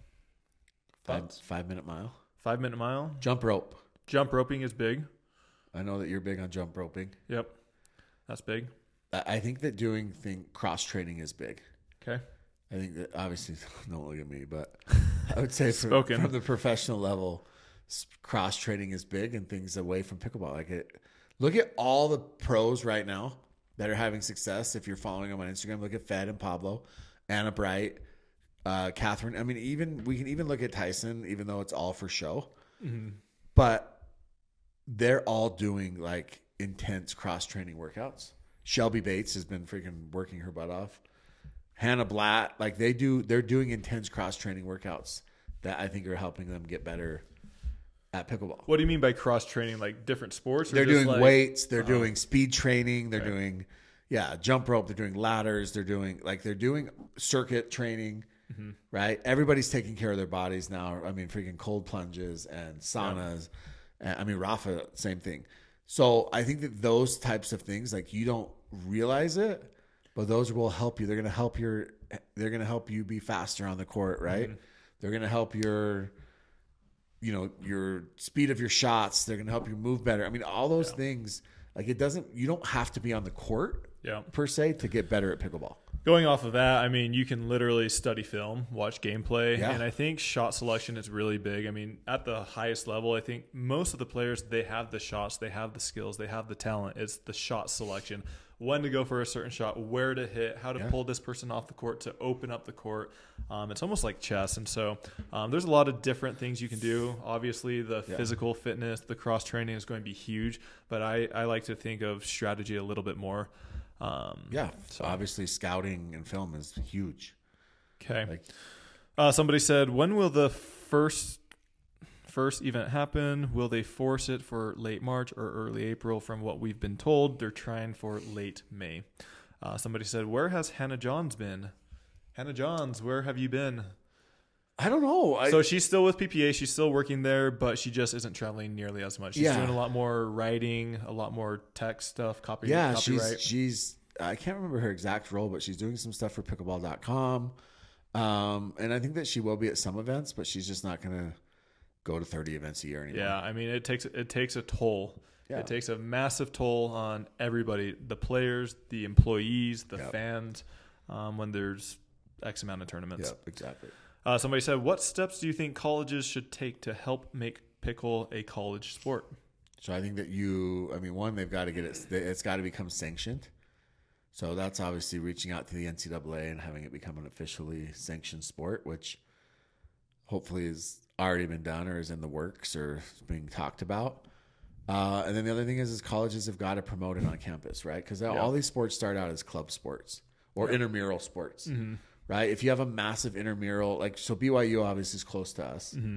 Five, five minute mile. Five minute mile. Jump rope. Jump roping is big. I know that you're big on jump roping. Yep. That's big. I think that doing thing cross training is big. Okay. I think that obviously, don't look at me, but I would say from, Spoken. from the professional level, cross training is big and things away from pickleball. Like it, look at all the pros right now that are having success. If you're following them on Instagram, look at Fed and Pablo, Anna Bright, uh, Catherine. I mean, even we can even look at Tyson, even though it's all for show. Mm-hmm. But they're all doing like intense cross training workouts. Shelby Bates has been freaking working her butt off. Hannah Blatt, like they do, they're doing intense cross training workouts that I think are helping them get better at pickleball. What do you mean by cross training? Like different sports? Or they're just doing like, weights. They're uh-huh. doing speed training. They're okay. doing, yeah, jump rope. They're doing ladders. They're doing like they're doing circuit training, mm-hmm. right? Everybody's taking care of their bodies now. I mean, freaking cold plunges and saunas. Yeah. I mean, Rafa, same thing. So I think that those types of things, like you don't realize it, but those will help you. They're going to help your. They're going to help you be faster on the court, right? Mm-hmm. They're going to help your. You know, your speed of your shots. They're going to help you move better. I mean, all those yeah. things. Like it doesn't. You don't have to be on the court, yeah. per se, to get better at pickleball. Going off of that, I mean, you can literally study film, watch gameplay, yeah. and I think shot selection is really big. I mean, at the highest level, I think most of the players, they have the shots, they have the skills, they have the talent. It's the shot selection, when to go for a certain shot, where to hit, how to yeah. pull this person off the court to open up the court. Um, it's almost like chess, and so um, there's a lot of different things you can do. Obviously, the yeah. physical fitness, the cross-training is going to be huge, but I, I like to think of strategy a little bit more. Um, yeah, so obviously scouting and film is huge. Okay. Like, uh, somebody said, when will the first first event happen? Will they force it for late March or early April? From what we've been told, they're trying for late May. Uh, somebody said, where has Hannah Johns been? Hannah Johns, where have you been? I don't know. I, so she's still with P P A. She's still working there, but she just isn't traveling nearly as much. She's yeah. doing a lot more writing, a lot more tech stuff, copy, yeah, copyright. she's, she's, I can't remember her exact role, but she's doing some stuff for pickleball dot com. Um, and I think that she will be at some events, but she's just not going to go to thirty events a year anymore. Yeah, I mean, it takes it takes a toll. Yeah. It takes a massive toll on everybody, the players, the employees, the yep. fans, um, when there's X amount of tournaments. Yeah, exactly. Uh, somebody said, what steps do you think colleges should take to help make pickle a college sport? So I think that you, I mean, one, they've got to get it, it's got to become sanctioned. So that's obviously reaching out to the N C double A and having it become an officially sanctioned sport, which hopefully has already been done or is in the works or is being talked about. Uh, and then the other thing is, is colleges have got to promote it on campus, right? Because yeah. all these sports start out as club sports or yeah. intramural sports. Mm-hmm. Right? If you have a massive intramural, like, so B Y U obviously is close to us. Mm-hmm.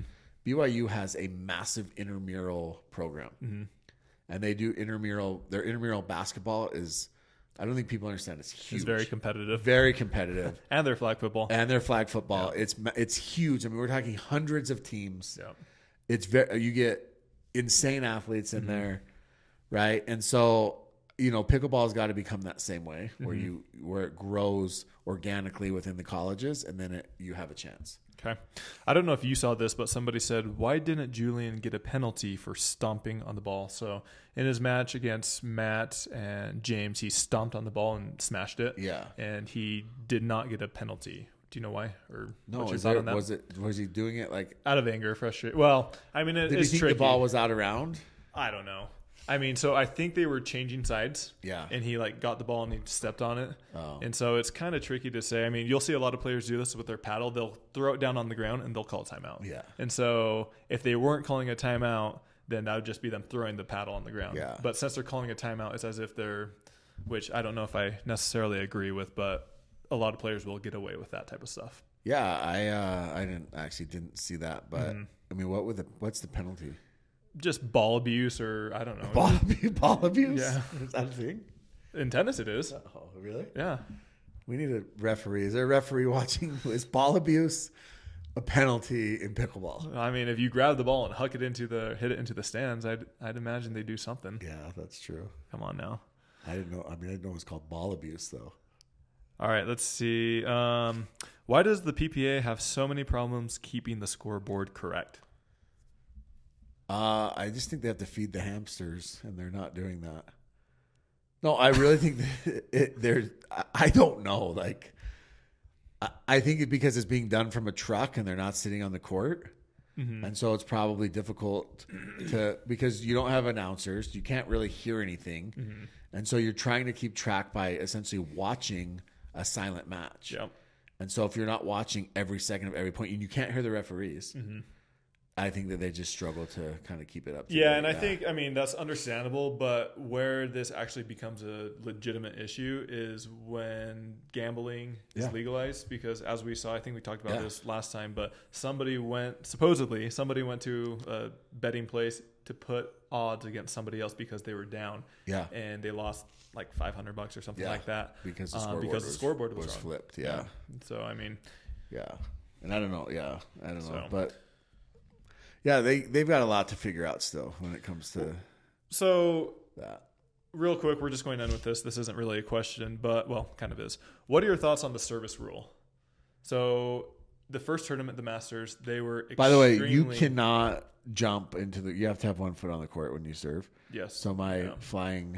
B Y U has a massive intramural program, mm-hmm. and they do intramural. Their intramural basketball is, I don't think people understand. It's huge. It's very competitive. Very competitive. And their flag football. And their flag football. Yeah. It's it's huge. I mean, we're talking hundreds of teams. Yeah. It's very. You get insane athletes in mm-hmm. there, right? And so, you know, pickleball's got to become that same way, where mm-hmm. you where it grows organically within the colleges, and then it, you have a chance. Okay. I don't know if you saw this, but somebody said, why didn't Julian get a penalty for stomping on the ball? So in his match against Matt and James, he stomped on the ball and smashed it. Yeah. And he did not get a penalty. Do you know why? Or no, what's your is thought there, on that? was it was he doing it like out of anger, frustration? Well, I mean, it, did it's you think tricky. the ball was out of round? I don't know. I mean, so I think they were changing sides. Yeah. And he like got the ball and he stepped on it. Oh. And so it's kind of tricky to say. I mean, you'll see a lot of players do this with their paddle. They'll throw it down on the ground and they'll call a timeout. Yeah. And so if they weren't calling a timeout, then that would just be them throwing the paddle on the ground. Yeah. But since they're calling a timeout, it's as if they're, which I don't know if I necessarily agree with, but a lot of players will get away with that type of stuff. Yeah, I uh, I didn't actually didn't see that, but Mm-hmm. I mean, what would the what's the penalty? Just ball abuse, or I don't know. Ball, ball abuse? Yeah. Is that a thing? In tennis, it is. Oh, really? Yeah. We need a referee. Is there a referee watching? Is ball abuse a penalty in pickleball? I mean, if you grab the ball and huck it into the, hit it into the stands, I'd, I'd imagine they do something. Yeah, that's true. Come on now. I didn't know. I mean, I didn't know it was called ball abuse, though. All right, let's see. Um, why does the P P A have so many problems keeping the scoreboard correct? Uh, I just think they have to feed the hamsters, and they're not doing that. No, I really think that it, they're. I don't know. Like, I, I think it because it's being done from a truck, and they're not sitting on the court, mm-hmm. and so it's probably difficult to because you don't have announcers, you can't really hear anything, mm-hmm. and so you're trying to keep track by essentially watching a silent match. Yep. And so if you're not watching every second of every point, and you can't hear the referees. Mm-hmm. I think that they just struggle to kind of keep it up. Yeah, and I think, I mean, that's understandable, but where this actually becomes a legitimate issue is when gambling is yeah. legalized, because as we saw, I think we talked about yeah. this last time, but somebody went, supposedly, somebody went to a betting place to put odds against somebody else because they were down. Yeah. And they lost like five hundred bucks or something yeah. like that. Because the um, scoreboard, because was, the scoreboard was, was wrong. flipped. Yeah. yeah. So, I mean. Yeah. And I don't know. Yeah. I don't know. So. But. Yeah, they, they've got a lot to figure out still when it comes to so that. Real quick, we're just going to end with this. This isn't really a question, but, well, kind of is. What are your thoughts on the service rule? So the first tournament, the Masters, they were extremely... By the way, you cannot jump into the... You have to have one foot on the court when you serve. Yes. So my yeah. flying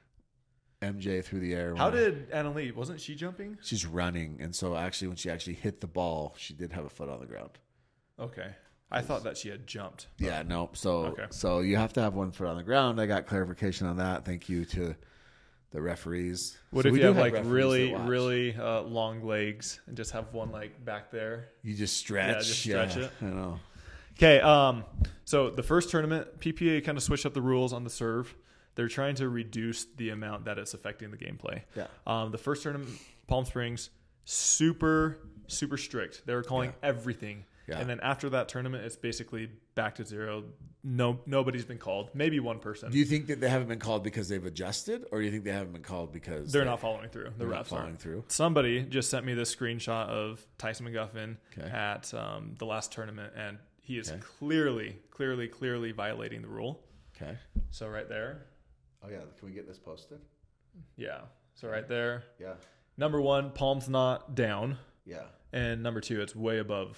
M J through the air... How did Anna Lee... Wasn't she jumping? She's running. And so actually, when she actually hit the ball, she did have a foot on the ground. Okay. I thought that she had jumped. But. Yeah, no. So okay. so you have to have one foot on the ground. I got clarification on that. Thank you to the referees. What so if you have, have like really, that really uh, long legs and just have one like back there? You just stretch. Yeah, just stretch yeah, it. I know. Okay. Um, so the first tournament, P P A kind of switched up the rules on the serve. They're trying to reduce the amount that it's affecting the gameplay. Yeah. Um, the first tournament, Palm Springs, super, super strict. They were calling yeah. everything. Yeah. And then after that tournament, it's basically back to zero. No, nobody's been called. Maybe one person. Do you think that they haven't been called because they've adjusted, or do you think they haven't been called because they're they, not following through? The refs not following aren't. through. Somebody just sent me this screenshot of Tyson McGuffin okay. at um, the last tournament, and he is okay. clearly, clearly, clearly violating the rule. Okay. So right there. Oh yeah, can we get this posted? Yeah. So right there. Yeah. Number one, palm's not down. Yeah. And number two, it's way above.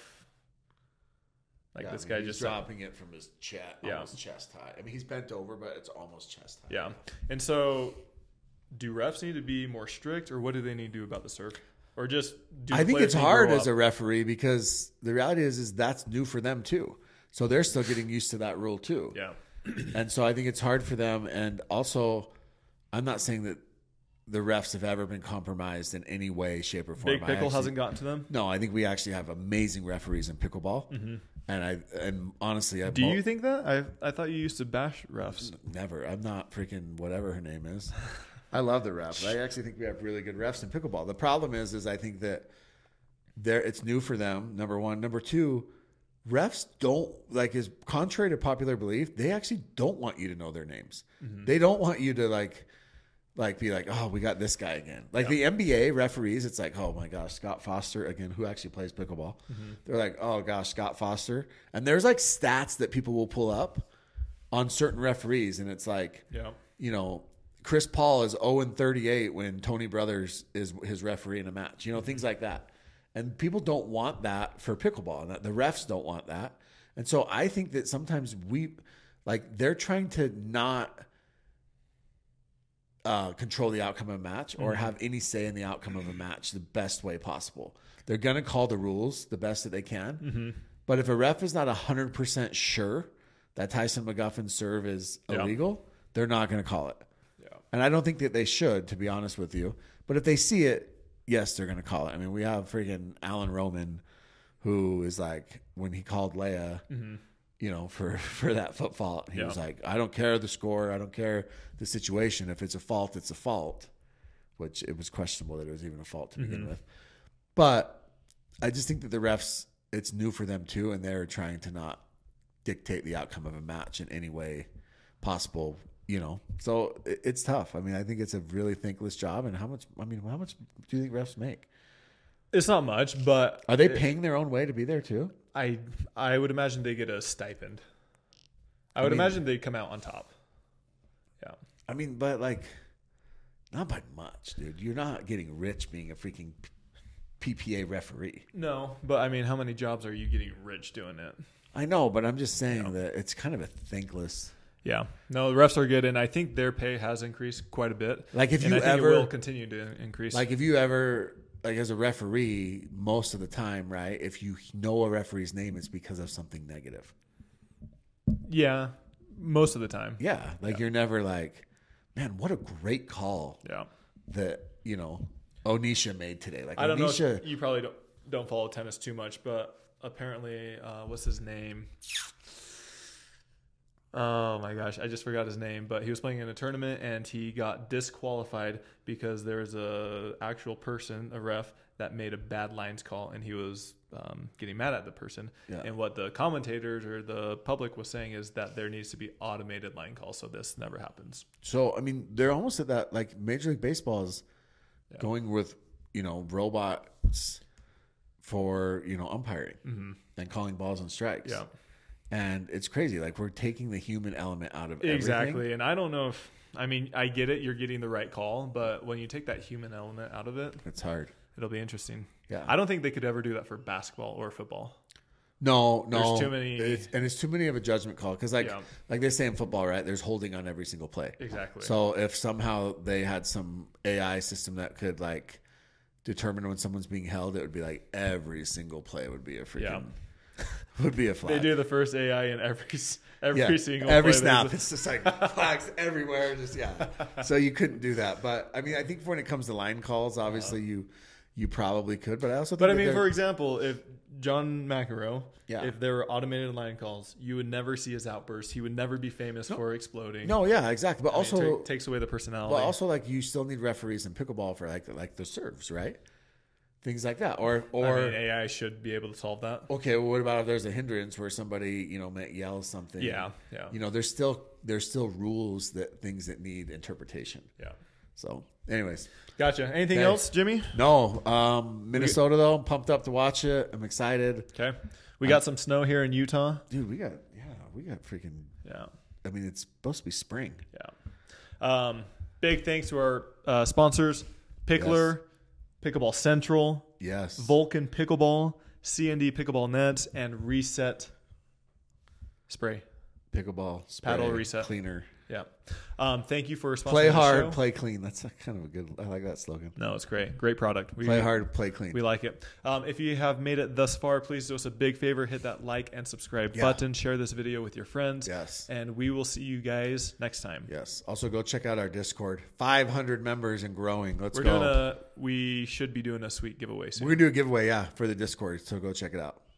Like yeah, this I mean, guy he's just dropping it from his chest, yeah. almost chest high. I mean, he's bent over, but it's almost chest high. Yeah. And so, do refs need to be more strict, or what do they need to do about the serve, or just? Do I think it's hard as a a referee because the reality is, is that's new for them too. So they're still getting used to that rule too. Yeah. And so I think it's hard for them. And also, I'm not saying that the refs have ever been compromised in any way, shape, or form. Big Pickle actually, hasn't gotten to them? No, I think we actually have amazing referees in pickleball. Mm-hmm. And I and honestly, I do you think that? I I thought you used to bash refs. Never. I'm not freaking whatever her name is. I love the refs. I actually think we have really good refs in pickleball. The problem is, is I think that there it's new for them. Number one, number two. refs don't, like, is contrary to popular belief, they actually don't want you to know their names. Mm-hmm. They don't want you to like, like be like, oh, we got this guy again. Like yeah. the N B A referees, it's like, oh my gosh, Scott Foster again, who actually plays pickleball. Mm-hmm. They're like, oh gosh, Scott Foster. And there's like stats that people will pull up on certain referees. And it's like, yeah. you know, Chris Paul is oh and thirty-eight when Tony Brothers is his referee in a match, you know, mm-hmm. things like that. And people don't want that for pickleball, and the refs don't want that. And so I think that sometimes we, like, they're trying to not uh, control the outcome of a match or mm-hmm. have any say in the outcome of a match the best way possible. They're going to call the rules the best that they can. Mm-hmm. But if a ref is not one hundred percent sure that Tyson McGuffen's serve is yeah. illegal, they're not going to call it. Yeah. And I don't think that they should, to be honest with you. But if they see it, yes, they're going to call it. I mean, we have freaking Alan Roman, who is like, when he called Leia, mm-hmm. you know, for, for that foot fault, he yeah. was like, I don't care the score. I don't care the situation. If it's a fault, it's a fault, which it was questionable that it was even a fault to mm-hmm. begin with. But I just think that the refs, it's new for them too, and they're trying to not dictate the outcome of a match in any way possible. You know, so it's tough. I mean, I think it's a really thankless job. And how much, I mean, how much do you think refs make? It's not much, but are they it, paying their own way to be there too? I, I would imagine they get a stipend. I would I mean, imagine they'd come out on top. Yeah. I mean, but like, not by much, dude. You're not getting rich being a freaking P P A referee. No, but I mean, how many jobs are you getting rich doing it? I know, but I'm just saying yeah. that it's kind of a thankless. Yeah, no, the refs are good, and I think their pay has increased quite a bit. Like if and you I think ever it will continue to increase. Like if you ever, like as a referee, most of the time, right? If you know a referee's name, it's because of something negative. Yeah, most of the time. Yeah, like yeah. you're never like, man, what a great call. Yeah, that you know, Onisha made today. Like I don't Onisha, know. If you probably don't don't follow tennis too much, but apparently, uh, what's his name? Oh my gosh, I just forgot his name, but he was playing in a tournament and he got disqualified because there was a actual person, a ref, that made a bad lines call, and he was um, getting mad at the person. Yeah. And what the commentators or the public was saying is that there needs to be automated line calls so this never happens. So, I mean, they're almost at that, like Major League Baseball is yeah. going with, you know, robots for, you know, umpiring mm-hmm. and calling balls and strikes. Yeah. And it's crazy. Like, we're taking the human element out of everything. Exactly. And I don't know if, I mean, I get it. You're getting the right call. But when you take that human element out of it, it's hard. It'll be interesting. Yeah. I don't think they could ever do that for basketball or football. No, no. There's too many. It's, and it's too many of a judgment call. Because, like, yeah. like they say in football, right? There's holding on every single play. Exactly. So if somehow they had some A I system that could, like, determine when someone's being held, it would be like every single play would be a freaking. Yeah. Would be a flag. They do the first A I in every every yeah, single every play. snap. It's just like flags everywhere. Just yeah. So you couldn't do that, but I mean, I think when it comes to line calls, obviously uh, you you probably could. But I also. Think but I mean, for example, if John McEnroe, yeah. if there were automated line calls, you would never see his outburst. He would never be famous no. for exploding. No, yeah, exactly. But I also mean, it t- takes away the personality. But also, like you still need referees in pickleball for like like the serves, right? Things like that, or or I mean, A I should be able to solve that. Okay, well, what about if there's a hindrance where somebody you know yells something? Yeah, yeah. You know, there's still there's still rules that things that need interpretation. Yeah. So, anyways, gotcha. Anything okay. else, Jimmy? No. Um, Minnesota though, I'm pumped up to watch it. I'm excited. Okay, we got um, some snow here in Utah, dude. We got yeah, we got freaking yeah. I mean, it's supposed to be spring. Yeah. Um, big thanks to our uh, sponsors, Pickler. Yes. Pickleball Central, yes, Vulcan Pickleball, C and D Pickleball Nets, and Reset Spray. Pickleball spray, paddle reset cleaner. Yeah. Um, thank you for sponsoring Play hard, the show. play clean. That's a kind of a good. I like that slogan. No, it's great. Great product. We, play hard, play clean. We like it. Um, if you have made it thus far, please do us a big favor. Hit that like and subscribe yeah. button. Share this video with your friends. Yes. And we will see you guys next time. Yes. Also, go check out our Discord. five hundred members and growing. Let's We're go. Gonna, we should be doing a sweet giveaway soon. We're going to do a giveaway, yeah, for the Discord. So go check it out.